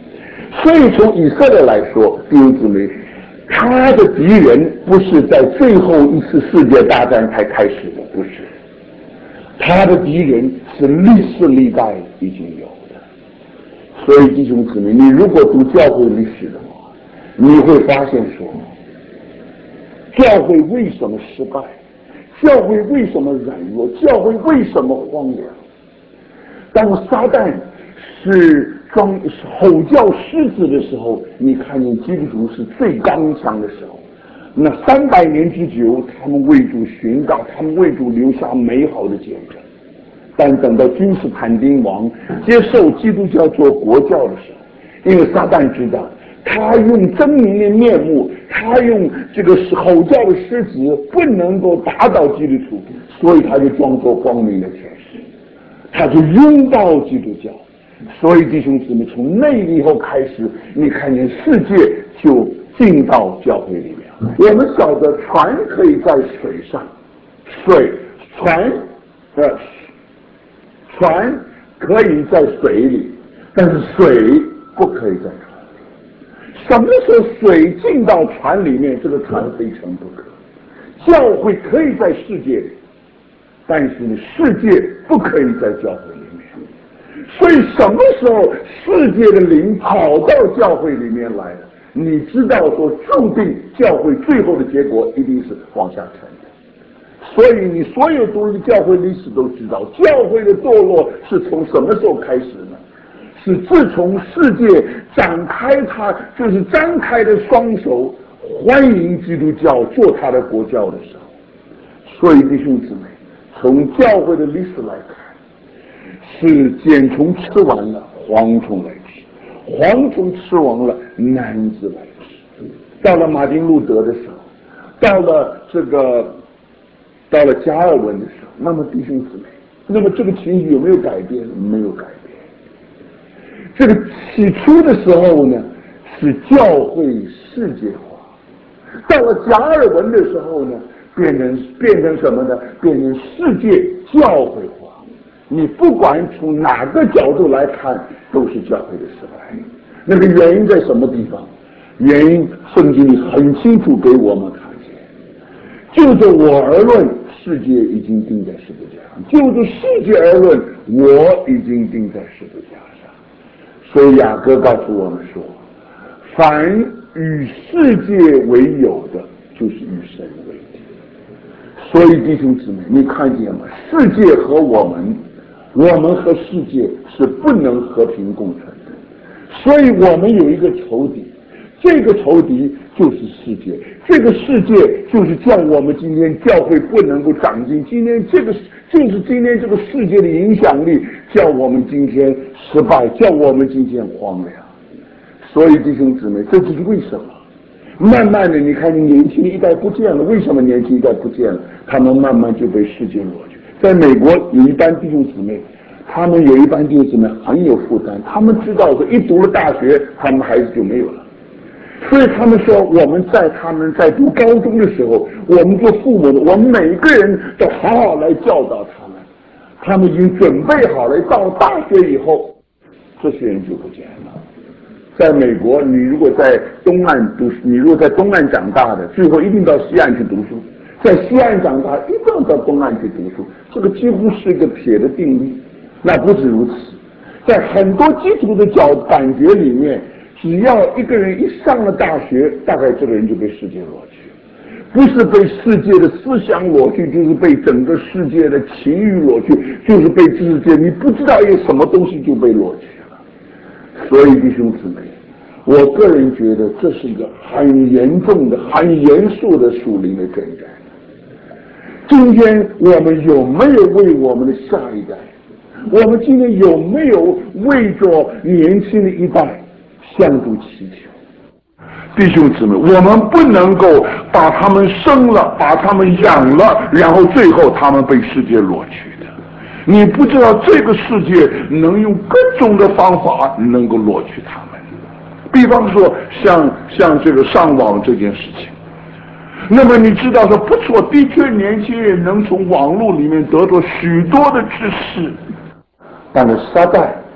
所以从以色列来说，弟兄姊妹，他的敌人不是在最后一次世界大战才开始的，不是，他的敌人是历世历代已经有的。所以弟兄姊妹，你如果读教会历史的话，你会发现说，教会为什么失败，教会为什么软弱，教会为什么荒凉。当撒旦是吼叫狮子的时候，你看见基督徒是最刚强的时候。那300年之久，他们为主寻告，他们为主留下美好的见证。但等到君士坦丁王接受基督教做国教的时候，因为撒旦知道他用狰狞的面目，他用这个吼叫的狮子不能够打倒基督徒，所以他就装作光明的天使，他就拥抱基督教。所以弟兄姊妹，从那以后开始，你看见世界就进到教会里面。我们晓得船可以在水上，船可以在水里，但是水不可以在船里。什么时候水进到船里面，这个船非成不可。教会可以在世界里，但是呢，世界不可以在教会里面。所以什么时候世界的灵跑到教会里面来了，你知道说注定教会最后的结果一定是往下沉的。所以你所有读的教会历史都知道，教会的堕落是从什么时候开始呢？是自从世界张开的双手欢迎基督教做他的国教的时候。所以弟兄姊妹，从教会的历史来看，是茧虫吃完了，蝗虫来吃；蝗虫吃完了，男子来吃。到了马丁路德的时候，到了加尔文的时候，那么弟兄姊妹，那么这个情绪有没有改变？没有改变。这个起初的时候呢，是教会世界化；到了加尔文的时候呢，变成什么呢？变成世界教会化。你不管从哪个角度来看，都是教会的失败。那个原因在什么地方？原因圣经里很清楚给我们看见。就着我而论，世界已经钉在十字架上；就着世界而论，我已经钉在十字架上。所以雅各告诉我们说，凡与世界为友的，就是与神为敌。所以弟兄姊妹，你看见吗？世界和我们和世界是不能和平共存的。所以我们有一个仇敌，这个仇敌就是世界，这个世界就是叫我们今天教会不能够长进，今天这个世界的影响力叫我们今天失败，叫我们今天荒凉。所以弟兄姊妹，这就是为什么慢慢的你看年轻一代不见了。为什么年轻一代不见了？他们慢慢就被世界掳去。在美国有一班弟兄姊妹，他们有一班弟兄姊妹很有负担，他们知道说一读了大学，他们孩子就没有了。所以他们说，他们在读高中的时候，我们做父母的，我们每个人都好好来教导他们。他们已经准备好了，到大学以后，这些人就不见了。在美国，你如果在东岸读书，你如果在东岸长大的，最后一定到西岸去读书；在西岸长大，一定要到东岸去读书。这个几乎是一个铁的定律。那不止如此，在很多基督的感觉里面，只要一个人一上了大学，大概这个人就被世界掳去，不是被世界的思想掳去，就是被整个世界的情欲掳去，就是被世界你不知道有什么东西就被掳去了。所以弟兄姊妹，我个人觉得这是一个很严重的、很严肃的属灵的征战。今天我们有没有为我们的下一代？我们今天有没有为着年轻的一代向主祈求？弟兄姊妹，我们不能够把他们生了，把他们养了，然后最后他们被世界掳去的。你不知道这个世界能用各种的方法能够掳去他们。比方说像这个上网这件事情，那么你知道说不错，的确年轻人能从网络里面得到许多的知识，但是撒旦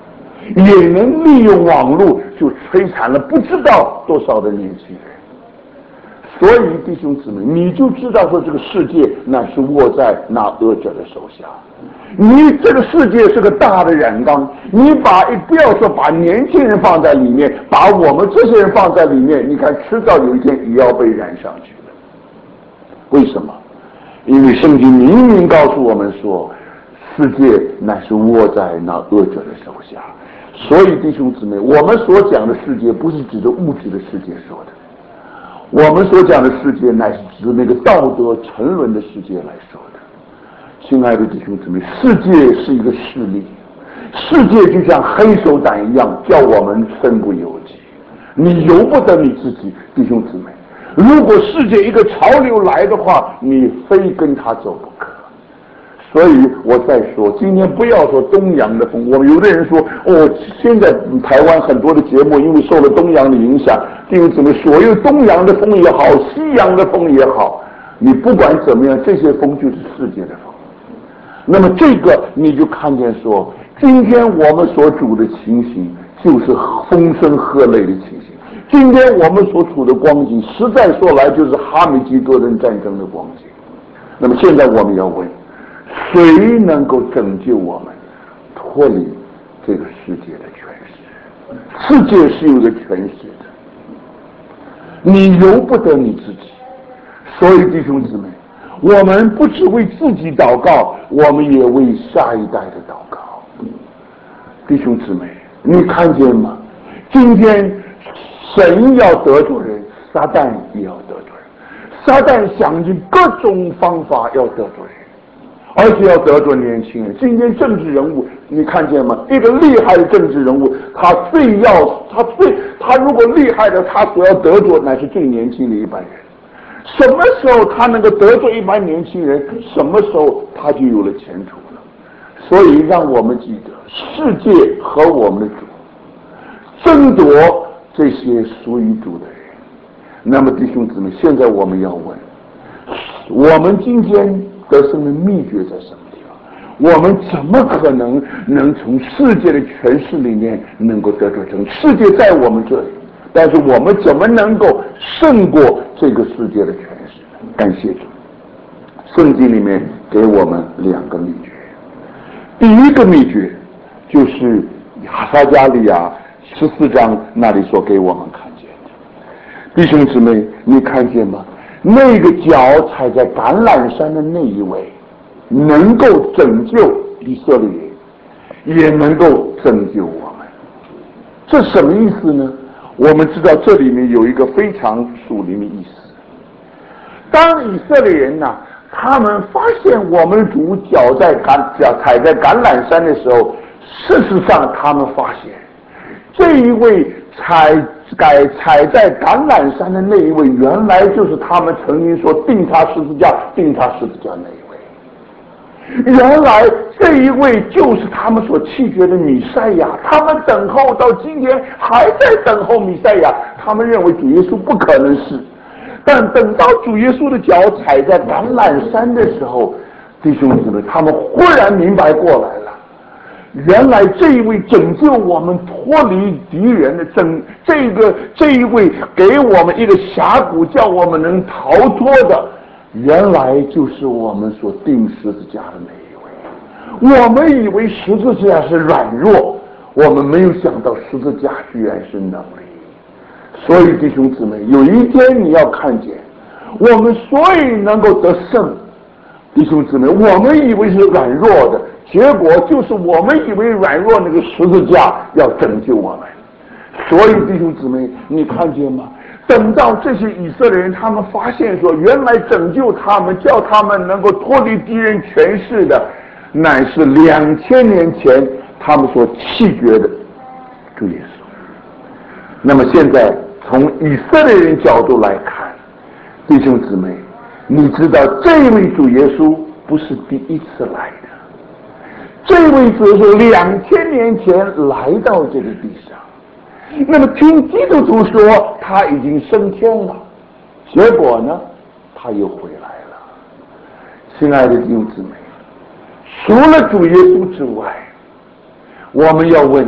也能利用网络就摧残了不知道多少的年轻人。所以弟兄姊妹，你就知道说这个世界乃是握在那恶者的手下。你这个世界是个大的染缸，你不要说把年轻人放在里面，把我们这些人放在里面，你看迟早有一天也要被染上去的。为什么？因为圣经明明告诉我们说，世界乃是握在那恶者的手下。所以弟兄姊妹，我们所讲的世界不是指着物质的世界说的，我们所讲的世界乃是指那个道德沉沦的世界来说的。亲爱的弟兄姊妹，世界是一个势力，世界就像黑手党一样，叫我们身不由己。你由不得你自己，弟兄姊妹。如果世界一个潮流来的话，你非跟他走不可。所以我再说，今天不要说东洋的风。我们有的人说，现在台湾很多的节目因为受了东洋的影响，弟兄姊妹，所有东洋的风也好，西洋的风也好，你不管怎么样，这些风就是世界的风。那么这个你就看见说，今天我们所处的情形就是风声鹤唳的情形。今天我们所处的光景，实在说来就是哈米吉多人战争的光景。那么现在我们要问，谁能够拯救我们脱离这个世界的权势？世界是有一个权势的，你由不得你自己。所以弟兄姊妹，我们不只为自己祷告，我们也为下一代的祷告。弟兄姊妹，你看见吗？今天神要得罪人，撒旦也要得罪人。撒旦想尽各种方法要得罪人，而且要得罪年轻人。今天政治人物，你看见吗？一个厉害的政治人物，他如果厉害的，他所要得罪乃是最年轻的一般人。什么时候他能够得罪一般年轻人，什么时候他就有了前途了。所以让我们记得，世界和我们的主争夺这些属于主的人。那么弟兄姊妹，现在我们要问，我们今天得胜的秘诀在什么地方？我们怎么可能从世界的权势里面能够得着胜？世界在我们这里，但是我们怎么能够胜过这个世界的权势？感谢主，圣经里面给我们两个秘诀。第一个秘诀就是撒迦利亚14章那里所给我们看见的。弟兄姊妹，你看见吗？那个脚踩在橄榄山的那一位，能够拯救以色列人，也能够拯救我们。这什么意思呢？我们知道这里面有一个非常属灵的意思。当以色列人他们发现我们主脚踩在橄榄山的时候，事实上他们发现这一位踩在橄榄山的那一位，原来就是他们曾经说钉他十字架那一位。原来这一位就是他们所弃绝的弥赛亚，他们等候到今天还在等候弥赛亚，他们认为主耶稣不可能是。但等到主耶稣的脚踩在橄榄山的时候，弟兄姊妹，他们忽然明白过来了，原来这一位拯救我们脱离敌人的这一位给我们一个峡谷，叫我们能逃脱的，原来就是我们所钉十字架的那一位。我们以为十字架是软弱，我们没有想到十字架居然是能力。所以弟兄姊妹，有一天你要看见，我们所以能够得胜，弟兄姊妹，我们以为是软弱的，结果就是我们以为软弱那个十字架要拯救我们。所以弟兄姊妹，你看见吗？等到这些以色列人他们发现说，原来拯救他们叫他们能够脱离敌人权势的，乃是2000年前他们所弃绝的主耶稣。那么现在从以色列人角度来看，弟兄姊妹，你知道这位主耶稣不是第一次来的，这位主耶稣2000年前来到这个地上。那么听基督徒说他已经升天了，结果呢他又回来了。亲爱的弟兄姊妹，除了主耶稣之外，我们要问，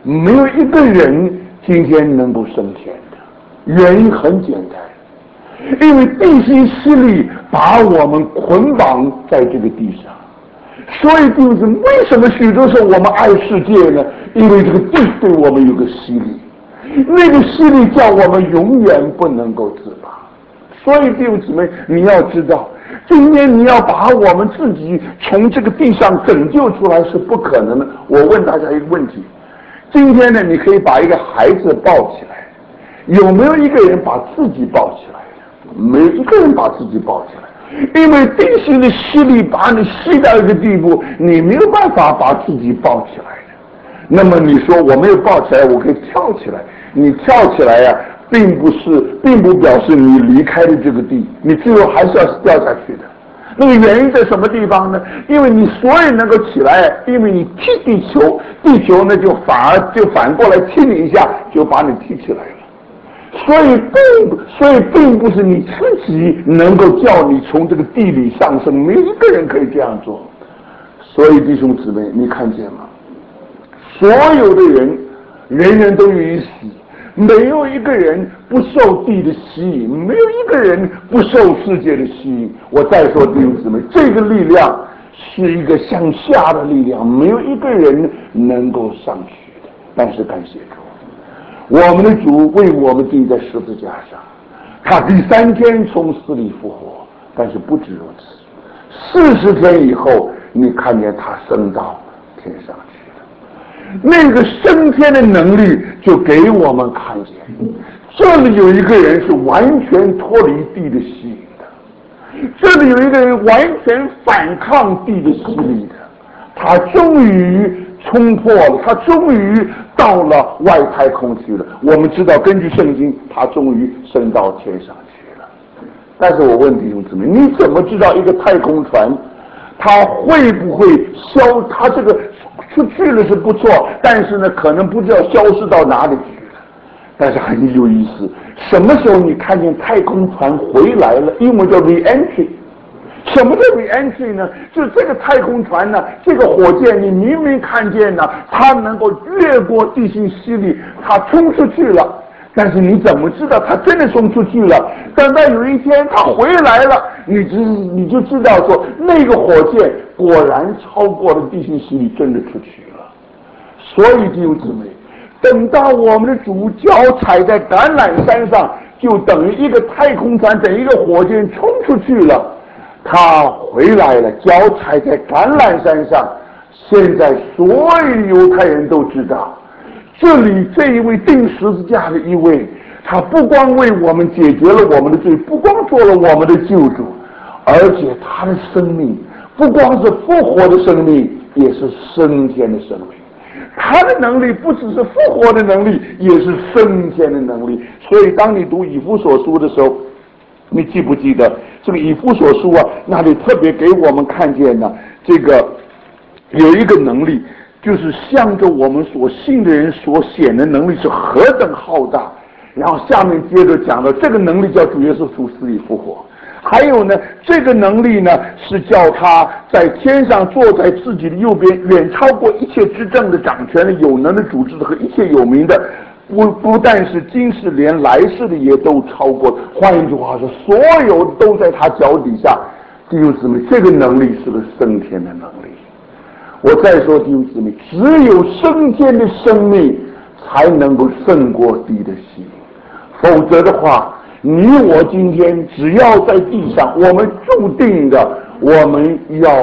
没有一个人今天能够升天的。原因很简单，因为地心吸力把我们捆绑在这个地上。所以就是为什么许多时候我们爱世界呢？因为这个地对我们有个吸力，那个吸力叫我们永远不能够自拔。所以弟兄姊妹，你要知道，今天你要把我们自己从这个地上拯救出来是不可能的。我问大家一个问题，今天呢，你可以把一个孩子抱起来，有没有一个人把自己抱起来的？没有一个人把自己抱起来。因为地心的吸力把你吸到一个地步，你没有办法把自己抱起来的。那么你说我没有抱起来，我可以跳起来。你跳起来呀，并不表示你离开了这个地，你最后还是要掉下去的。那个原因在什么地方呢？因为你所以能够起来，因为你踢地球，地球呢就反过来踢你一下，就把你踢起来了。所以并不是你自己能够叫你从这个地里上升，没有一个人可以这样做。所以弟兄姊妹，你看见吗？所有的人，人人都有一死，没有一个人不受地的吸引，没有一个人不受世界的吸引。我再说弟兄姊妹，这个力量是一个向下的力量，没有一个人能够上去的。但是感谢主，我们的主为我们钉在十字架上，他第3天从死里复活。但是不止如此，40天以后，你看见他升到天上去了。那个升天的能力就给我们看见，这里有一个人是完全脱离地的吸引的，这里有一个人完全反抗地的吸引的，他终于冲破了，他终于到了外太空去了。我们知道，根据圣经，他终于升到天上去了。但是我问弟兄姊妹，你怎么知道一个太空船它会不会它这个出去了是不错，但是呢，可能不知道消失到哪里去了。但是很有意思，什么时候你看见太空船回来了？英文叫 re-entry。什么叫 re-entry 呢？就是这个太空船呢，这个火箭，你明明看见呢，它能够越过地心吸力，它冲出去了。但是你怎么知道它真的冲出去了？等到有一天它回来了，你就知道说，那个火箭果然超过了地心吸力，真的出去了。所以弟兄姊妹，等到我们的主脚踩在橄榄山上，就等于一个太空船，等于一个火箭冲出去了。他回来了，脚踩在橄榄山上。现在所有犹太人都知道，这里这一位钉十字架的一位，他不光为我们解决了我们的罪，不光做了我们的救主，而且他的生命不光是复活的生命，也是升天的生命。他的能力不只是复活的能力，也是升天的能力。所以当你读以弗所书的时候，你记不记得这个以弗所书啊？那里特别给我们看见呢，这个有一个能力，就是向着我们所信的人所显的能力是何等浩大。然后下面接着讲到，这个能力叫主耶稣从死里复活。还有呢，这个能力呢是叫他在天上坐在自己的右边，远超过一切执政的、掌权的、有能的、主治的和一切有名的。不但是今世，连来世的也都超过。换一句话说，所有都在他脚底下。弟兄姊妹，这个能力是个升天的能力。我再说，弟兄姊妹，只有升天的生命才能够胜过地的吸引，否则的话，你我今天只要在地上，我们注定的我们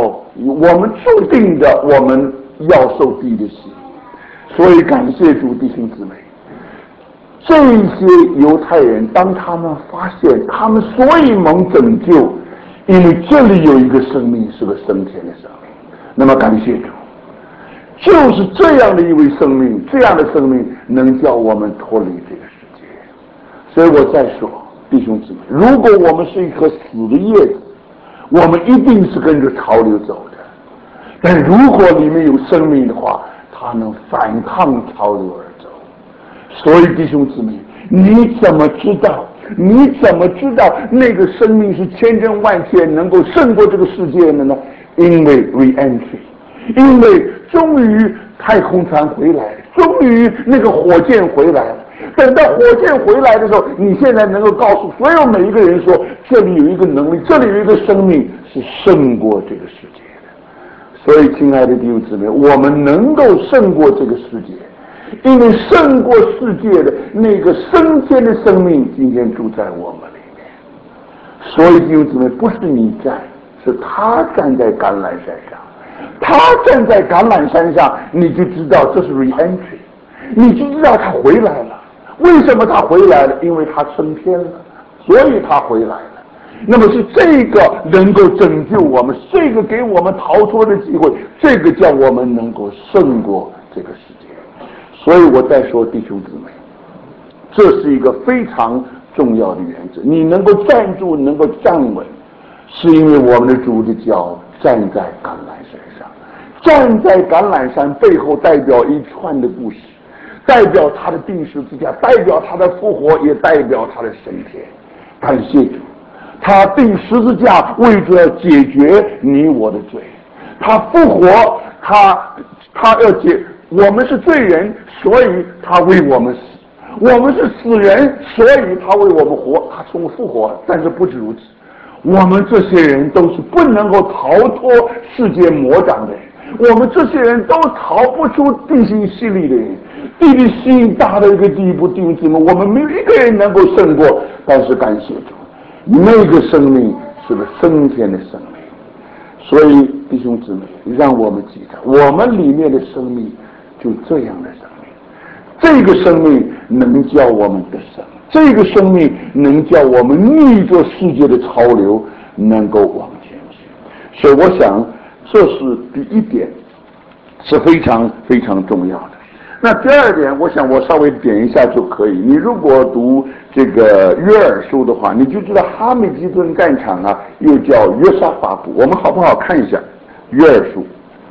要受地的吸引。所以感谢主，弟兄姊妹，这些犹太人当他们发现他们所以蒙拯救，因为这里有一个生命是个升天的生命，那么感谢主，就是这样的一位生命，这样的生命能叫我们脱离这个世界。所以我再说，弟兄姊妹，如果我们是一颗死的叶子，我们一定是跟着潮流走的，但如果里面有生命的话，它能反抗潮流而走。所以弟兄姊妹，你怎么知道那个生命是千真万确能够胜过这个世界的呢？因为 re-entry， 因为终于太空船回来， 终于那个火箭回来了。等到火箭回来的时候，你现在能够告诉所有每一个人说，这里有一个能力，这里有一个生命是胜过这个世界的。所以，亲爱的弟兄姊妹，我们能够胜过这个世界，因为胜过世界的那个升天的生命今天住在我们里面。所以，弟兄姊妹，不是你站，是他站在橄榄山上。他站在橄榄山上，你就知道这是 re-entry， 你就知道他回来了。为什么他回来了？因为他升天了，所以他回来了。那么是这个能够拯救我们，这个给我们逃脱的机会，这个叫我们能够胜过这个世界。所以我再说，弟兄姊妹，这是一个非常重要的原则。你能够站住，能够站稳，是因为我们的主的脚站在橄榄山上。站在橄榄山背后代表一串的故事，代表他的钉十字架，代表他的复活，也代表他的升天。感谢主，他钉十字架为着解决你我的罪，他复活，他要解，我们是罪人，所以他为我们死；我们是死人，所以他为我们活，他从复活。但是不止如此，我们这些人都是不能够逃脱世界魔掌的人，我们这些人都逃不出地心吸力的人。地理吸引大的一个地步，弟兄姊妹，我们没有一个人能够胜过。但是感谢主，那个生命是个升天的生命。所以弟兄姊妹，让我们记得，我们里面的生命就这样的生命，这个生命能叫我们得胜，这个生命能叫我们逆着世界的潮流能够往前去。所以我想这是第一点，是非常非常重要的。那第二点，我想我稍微点一下就可以。你如果读这个约珥书的话，你就知道哈米基顿战场啊，又叫约沙法谷。我们好不好看一下约珥书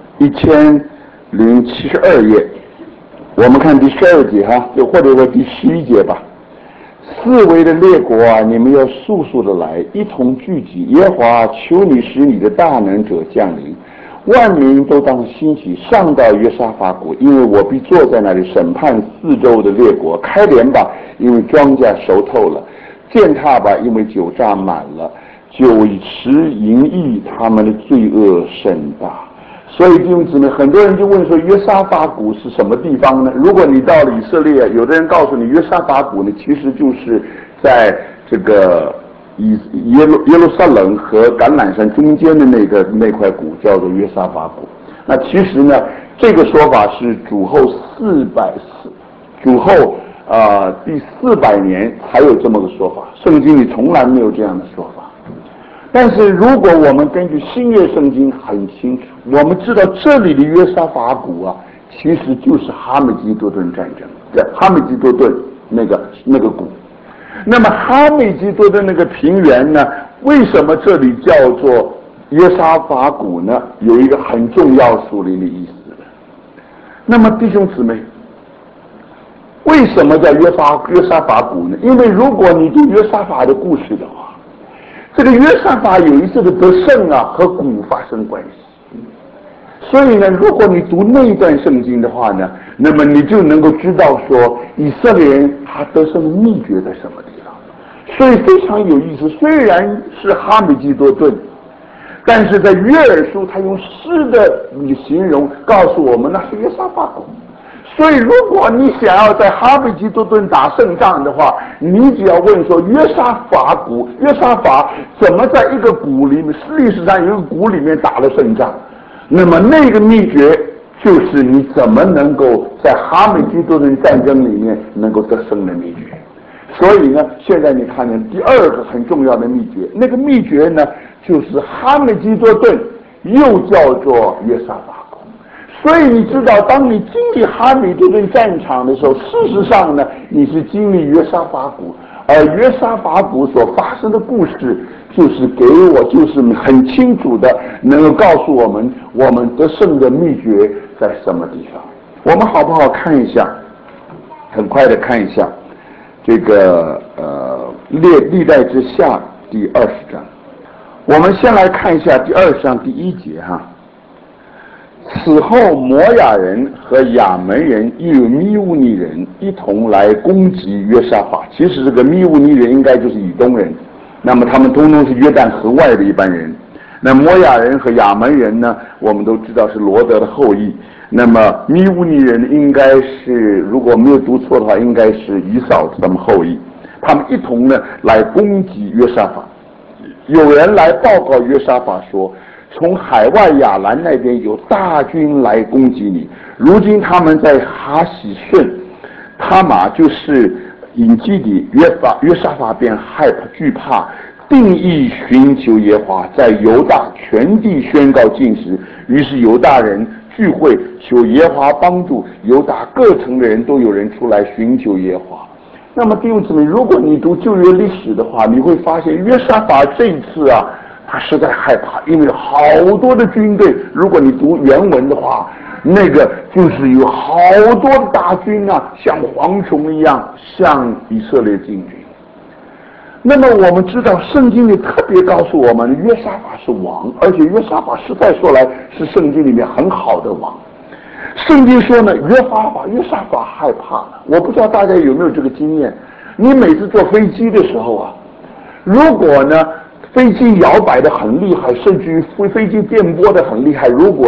1072页，我们看第12节哈，就或者说第11节吧。四围的列国啊，你们要速速的来，一同聚集。耶和华求你使你的大能者降临，万民都当兴起，上到约沙法谷，因为我必坐在那里审判四周的列国。开镰吧，因为庄稼熟透了；践踏吧，因为酒榨满了；酒池淫逸，他们的罪恶甚大。所以弟兄姊妹，很多人就问说，约沙法谷是什么地方呢？如果你到了以色列，有的人告诉你，约沙法谷呢，其实就是在这个耶路撒冷和橄榄山中间的那块谷，叫做约沙法谷。那其实呢，这个说法是主后第400年才有这么个说法，圣经里从来没有这样的说法。但是如果我们根据新约圣经很清楚，我们知道这里的约沙法谷啊，其实就是哈米基多顿战争，哈米基多顿那个谷。那么哈米基多顿那个平原呢，为什么这里叫做约沙法谷呢？有一个很重要属灵的意思的。那么弟兄姊妹，为什么叫约沙法谷呢？因为如果你读约沙法的故事的话，这个约沙法有一次的得胜啊，和谷发生关系。所以呢，如果你读那一段圣经的话呢，那么你就能够知道说，以色列人他得胜的秘诀在什么地方。所以非常有意思，虽然是哈米基多顿，但是在约珥书他用诗的形容告诉我们，那是约沙法谷。所以如果你想要在哈米基多顿打胜仗的话，你只要问说约沙法怎么在一个谷里面，历史上有一个谷里面打了胜仗，那么那个秘诀就是你怎么能够在哈米基多顿战争里面能够得胜的秘诀。所以呢，现在你看见第二个很重要的秘诀，那个秘诀呢，就是哈米基多顿又叫做约沙法。所以你知道，当你经历哈米多顿战场的时候，事实上呢，你是经历约沙法谷，而约沙法谷所发生的故事，就是很清楚的能够告诉我们，我们得胜的秘诀在什么地方。我们好不好看一下？很快的看一下这个历代之下第20章。我们先来看一下第2章第1节哈。 此后摩亚人和亚门人又有密乌尼人一同来攻击约沙法。其实这个密乌尼人应该就是以东人，那么他们通通是约旦河外的一般人。那摩亚人和亚门人呢，我们都知道是罗德的后裔。那么密乌尼人应该是，如果没有读错的话，应该是以扫他们后裔。他们一同呢来攻击约沙法。有人来报告约沙法说，从海外亚兰那边有大军来攻击你。如今他们在哈喜顺，他玛就是隐基底，约沙法便惧怕，定义寻求耶和华，在犹大全地宣告禁食。于是犹大人聚会，求耶和华帮助。犹大各城的人都有人出来寻求耶和华。那么弟兄姊妹，如果你读旧约历史的话，你会发现约沙法这一次啊，他实在害怕，因为好多的军队，如果你读原文的话，那个就是有好多的大军啊，像蝗虫一样向以色列进军。那么我们知道圣经里特别告诉我们，约沙法是王，而且约沙法实在说来是圣经里面很好的王。圣经说呢，约沙法害怕了。我不知道大家有没有这个经验，你每次坐飞机的时候啊，如果呢飞机摇摆的很厉害，甚至于飞机电波的很厉害，如果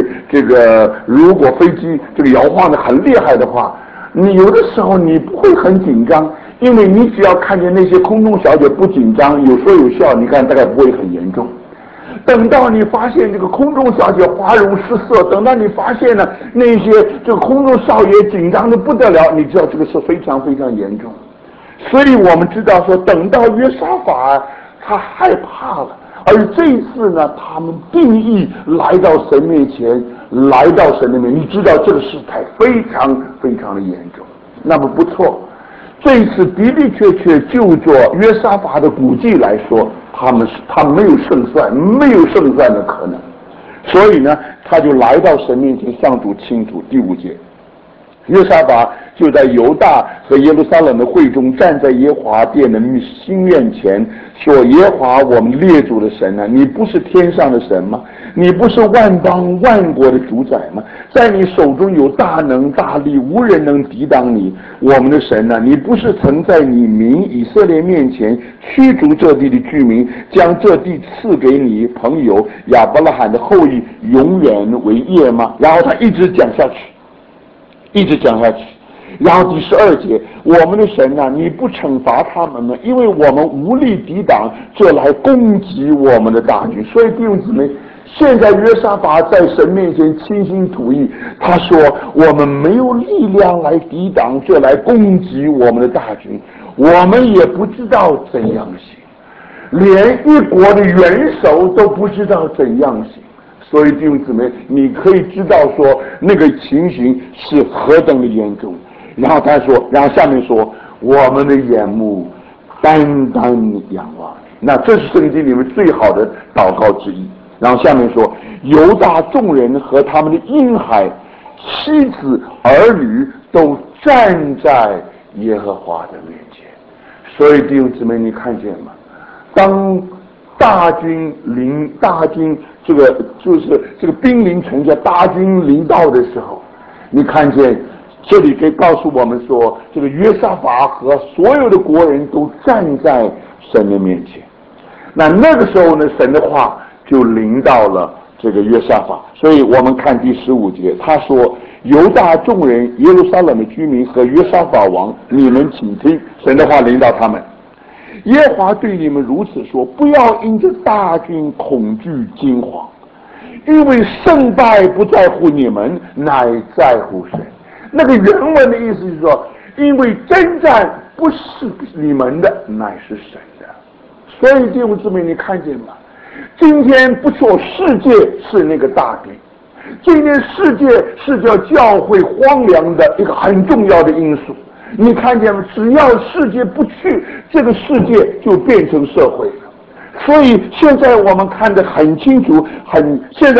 飞机这个摇晃的很厉害的话，你有的时候你不会很紧张，因为你只要看见那些空中小姐不紧张，有说有笑，你看大概不会很严重。等到你发现这个空中小姐花容失色，等到你发现呢那些这个空中少爷紧张的不得了，你知道这个是非常非常严重。所以我们知道说，等到约沙法他害怕了，而这一次呢，他们定义来到神面前，来到神的面，你知道这个事态非常非常的严重。那么不错，这一次的的确确就做约沙法的估计来说，他没有胜算，没有胜算的可能。所以呢，他就来到神面前向主倾吐。第5节，约沙法就在犹大和耶路撒冷的会中，站在耶和华殿的新面前，说：耶和华我们列祖的神啊，你不是天上的神吗？你不是万邦万国的主宰吗？在你手中有大能大力，无人能抵挡你。我们的神啊，你不是曾在你民以色列面前驱逐这地的居民，将这地赐给你朋友亚伯拉罕的后裔永远为业吗？然后他一直讲下去，然后第12节，我们的神啊，你不惩罚他们吗？因为我们无力抵挡这来攻击我们的大军。所以弟兄姊妹，现在约沙法在神面前倾心吐意，他说我们没有力量来抵挡这来攻击我们的大军，我们也不知道怎样行，连一国的元首都不知道怎样行。所以弟兄姊妹，你可以知道说那个情形是何等的严重。然后下面说，我们的眼目单单仰望。那这是圣经里面最好的祷告之一。然后下面说，犹大众人和他们的婴孩、妻子、儿女都站在耶和华的面前。所以弟兄姊妹，你看见吗？当大军这个兵临城下，大军临到的时候，你看见这里可以告诉我们说，这个约沙法和所有的国人都站在神的面前。那个时候呢，神的话就临到了这个约沙法。所以我们看第15节，他说：犹大众人、耶路撒冷的居民和约沙法王，你们请听，神的话临到他们。耶和华对你们如此说：不要因着大军恐惧惊慌，因为胜败不在乎你们，乃在乎神。那个原文的意思是说，因为征战不是你们的，乃是神的。所以弟兄姊妹，你看见吗？今天不说世界是那个大敌，今天世界是叫教会荒凉的一个很重要的因素。你看见吗？只要世界不去，这个世界就变成社会了。所以现在我们看得很清楚，很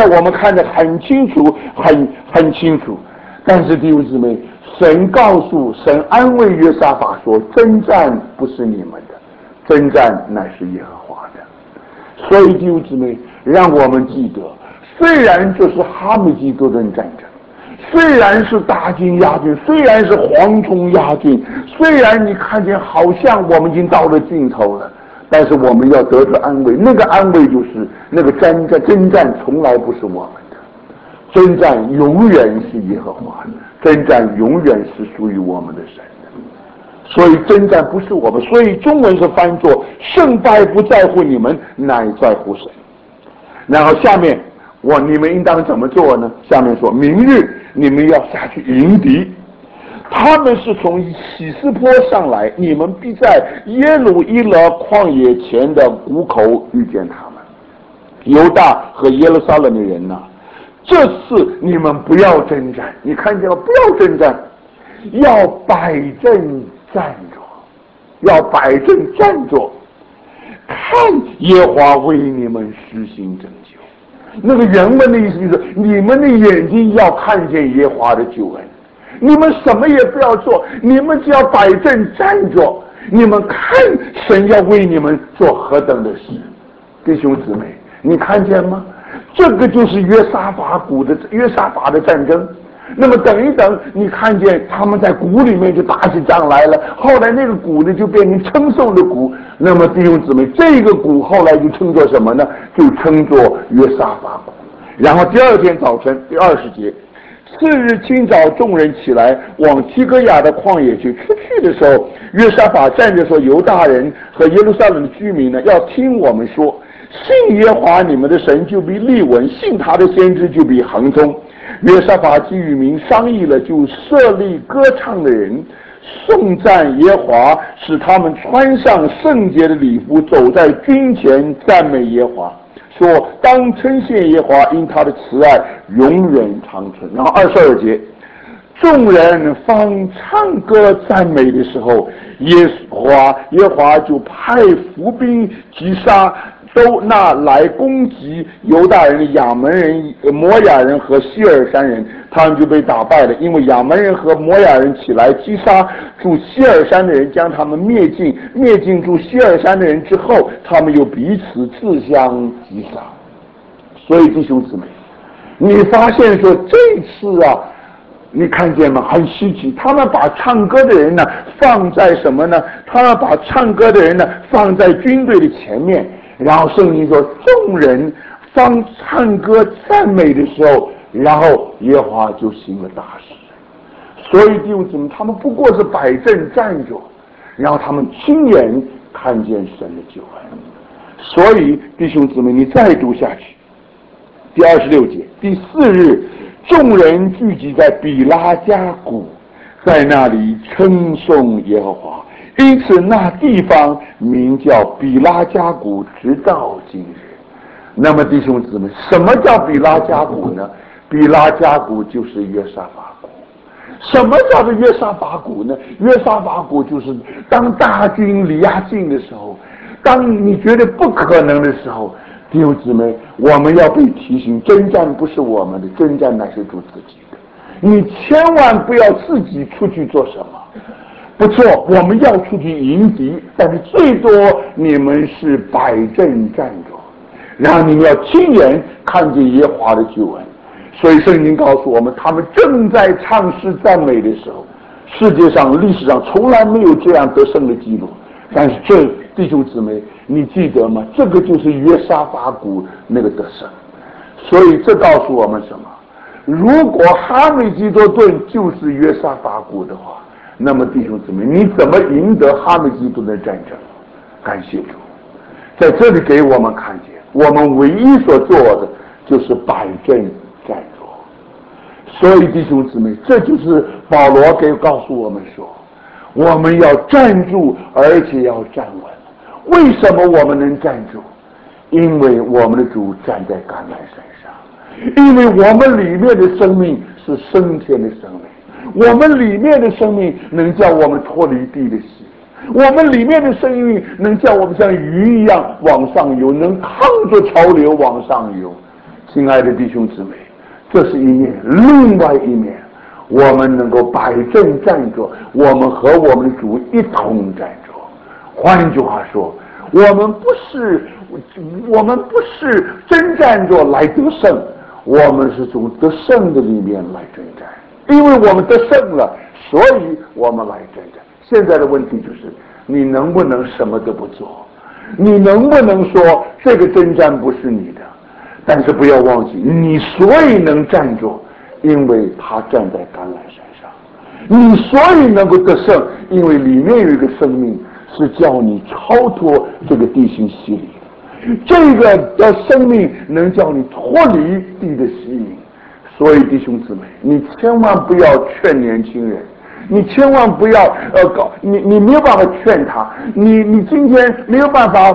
清楚。但是弟兄姊妹，神安慰约沙法说，征战不是你们的，征战乃是耶和华的。所以弟兄姊妹，让我们记得， 虽然这是哈米吉多顿战争，虽然是大军压境，虽然是蝗虫压境，虽然你看见好像我们已经到了尽头了，但是我们要得着安慰。那个安慰就是那个征战从来不是我们的，征战永远是耶和华的，征战永远是属于我们的神的。所以征战不是我们，所以中文是翻作胜败不在乎你们，乃在乎神。然后下面你们应当怎么做呢？下面说明日你们要下去迎敌，他们是从喜斯坡上来，你们必在耶鲁伊勒旷野前的谷口遇见他们。犹大和耶路撒冷的人呐，这次你们不要征战，你看见了？不要征战，要摆阵站着，要摆阵站着，看耶和华为你们施行拯救。那个原文的意思就是，你们的眼睛要看见耶和华的救恩，你们什么也不要做，你们只要摆阵站着，你们看神要为你们做何等的事。弟兄姊妹，你看见吗？这个就是约沙法的战争。那么等一等，你看见他们在谷里面就打起仗来了，后来那个谷呢就变成称颂的谷。那么弟兄姊妹，这个谷后来就称作什么呢？就称作约沙法谷。然后第二天早晨第20节，次日清早，众人起来往提哥亚的旷野去。出去的时候，约沙法站着说：犹大人和耶路撒冷的居民呢，要听我们说，信耶和华你们的神就必立稳，信他的先知就必亨通。约沙法既与民商议了，就设立歌唱的人，颂赞耶和华，使他们穿上圣洁的礼服，走在军前赞美耶和华，说当称谢耶和华，因他的慈爱永远长存。然后22节，众人方唱歌赞美的时候，耶和华就派伏兵击杀都那来攻击犹大人的亚门人、摩亚人和希尔山人，他们就被打败了。因为亚门人和摩亚人起来击杀住希尔山的人，将他们灭尽住希尔山的人之后，他们又彼此自相击杀。所以弟兄姊妹，你发现说这次啊，你看见吗？很稀奇，他们把唱歌的人呢放在什么呢？他们把唱歌的人呢放在军队的前面，然后圣经说众人方唱歌赞美的时候，然后耶和华就行了大事。所以弟兄姊妹，他们不过是摆阵站着，然后他们亲眼看见神的救恩。所以弟兄姊妹，你再读下去，第26节，第4日，众人聚集在比拉加谷，在那里称颂耶和华，因此那地方名叫比拉加谷，直到今日。那么弟兄姊妹，什么叫比拉加谷呢？比拉加谷就是约沙法谷。什么叫做约沙法谷呢？约沙法谷就是当大军离亚近的时候，当你觉得不可能的时候，弟兄姊妹，我们要被提醒，征战不是我们的，征战乃是主自己的。你千万不要自己出去做什么。不错，我们要出去迎敌，但是最多你们是摆阵站着，然后你们要亲眼看见耶和华的救恩。所以圣经告诉我们，他们正在唱诗赞美的时候，世界上历史上从来没有这样得胜的记录。但是这弟兄姊妹，你记得吗？这个就是约沙法谷那个得胜。所以这告诉我们什么？如果哈米基多顿就是约沙法谷的话，那么弟兄姊妹，你怎么赢得哈米基多顿的战争？感谢主，在这里给我们看见，我们唯一所做的就是摆阵站着。所以弟兄姊妹，这就是保罗告诉我们说，我们要站住，而且要站稳。为什么我们能站住？因为我们的主站在橄榄山上，因为我们里面的生命是升天的生命，我们里面的生命能叫我们脱离地的洗，我们里面的生命能叫我们像鱼一样往上游，能抗着潮流往上游。亲爱的弟兄姊妹，这是一面，另外一面，我们能够摆阵站着，我们和我们的主一同站着。换句话说，我们不是征战着来得胜， 我们是从得胜的里面来征战，因为我们得胜了，所以我们来征战。现在的问题就是，你能不能什么都不做？你能不能说这个征战不是你的？但是不要忘记，你所以能站住，因为他站在橄榄山上；你所以能够得胜，因为里面有一个生命是叫你超脱这个地心吸力的，这个的生命能叫你脱离地的吸引。所以弟兄姊妹，你千万不要劝年轻人，你千万不要你没有办法劝他，你今天没有办法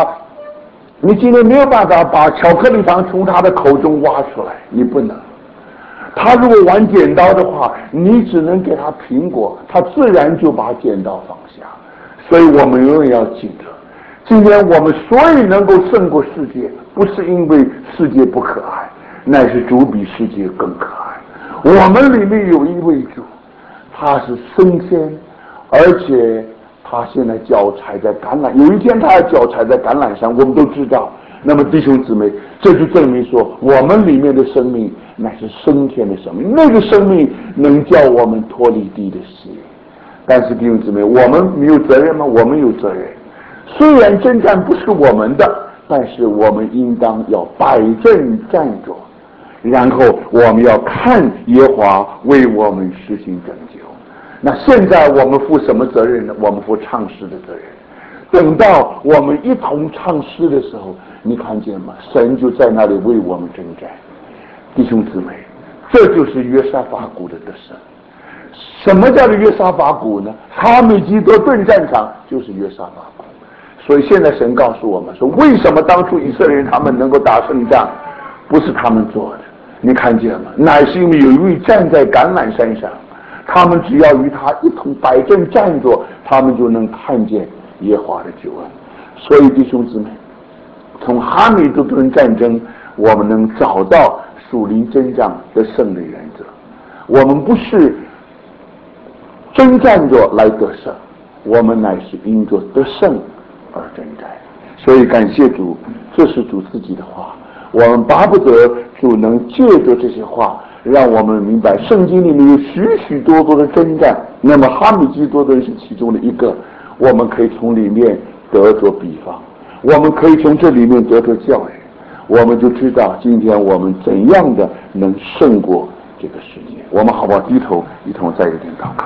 把巧克力糖从他的口中挖出来，你不能。他如果玩剪刀的话，你只能给他苹果，他自然就把剪刀放下。所以我们永远要记得，今天我们所以能够胜过世界，不是因为世界不可爱，乃是主比世界更可爱。我们里面有一位主，他是升天，而且他现在脚踩在橄榄，有一天他的脚踩在橄榄上，我们都知道。那么弟兄姊妹，这就证明说，我们里面的生命乃是升天的生命，那个生命能叫我们脱离地的吸引。但是弟兄姊妹，我们没有责任吗？我们有责任。虽然征战不是我们的，但是我们应当要摆正站着，然后我们要看耶和华为我们实行拯救。那现在我们负什么责任呢？我们负唱诗的责任。等到我们一同唱诗的时候，你看见吗？神就在那里为我们征战。弟兄姊妹，这就是约沙法谷的得胜。什么叫做约沙法谷呢？哈米基多顿战场就是约沙法谷。所以现在神告诉我们说，为什么当初以色列人他们能够打胜仗，不是他们做的，你看见吗？乃是因为有一位站在橄榄山上，他们只要与他一同摆正站着，他们就能看见耶和华的救恩。所以弟兄姊妹，从哈米多顿战争，我们能找到属灵征战得胜的原则。我们不是征战着来得胜，我们乃是因着得胜而征战。所以感谢主，这是主自己的话，我们巴不得主能借着这些话，让我们明白圣经里面有许许多多的征战，那么哈米基多顿是其中的一个，我们可以从里面得着比方，我们可以从这里面得着教育，我们就知道今天我们怎样的能胜过这个世界。我们好不好低头一同再一点祷告。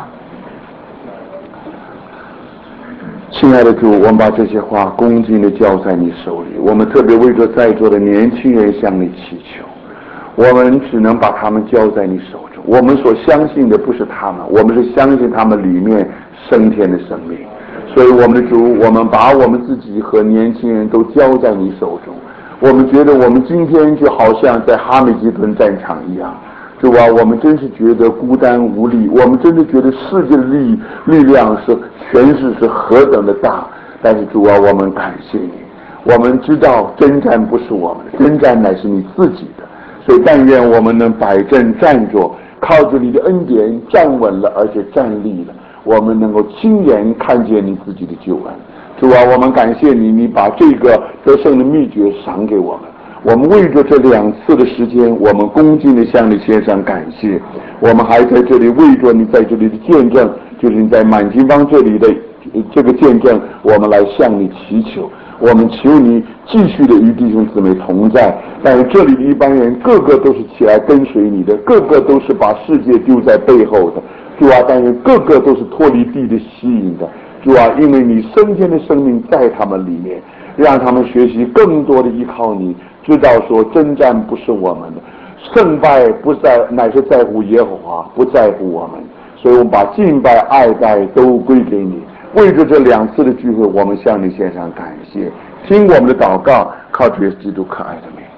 亲爱的主，我们把这些话恭敬地交在你手里，我们特别为着在座的年轻人向你祈求，我们只能把他们交在你手中。我们所相信的不是他们，我们是相信他们里面升天的生命。所以我们的主，我们把我们自己和年轻人都交在你手中。我们觉得我们今天就好像在哈米基顿战场一样，主啊，我们真是觉得孤单无力，我们真的觉得世界的力量是权势是何等的大。但是主啊，我们感谢你，我们知道征战不是我们的，征战乃是你自己的。所以但愿我们能摆正站着，靠着你的恩典站稳了，而且站立了，我们能够亲眼看见你自己的救恩。主啊，我们感谢你，你把这个得胜的秘诀赏给我们。我们为着这2次的时间，我们恭敬地向你献上感谢。我们还在这里为着你在这里的见证，就是你在满金邦这里的这个见证，我们来向你祈求。我们求你继续的与弟兄姊妹同在。但是这里的一般人个个都是起来跟随你的，个个都是把世界丢在背后的。主啊，但是个个都是脱离地的吸引的。主啊，因为你升天的生命在他们里面，让他们学习更多的依靠你，知道说征战不是我们的，胜败不在，乃是在乎耶和华，不在乎我们。所以我们把敬拜爱戴都归给你。为着这2次的聚会，我们向你献上感谢，听我们的祷告，靠主耶稣基督可爱的名。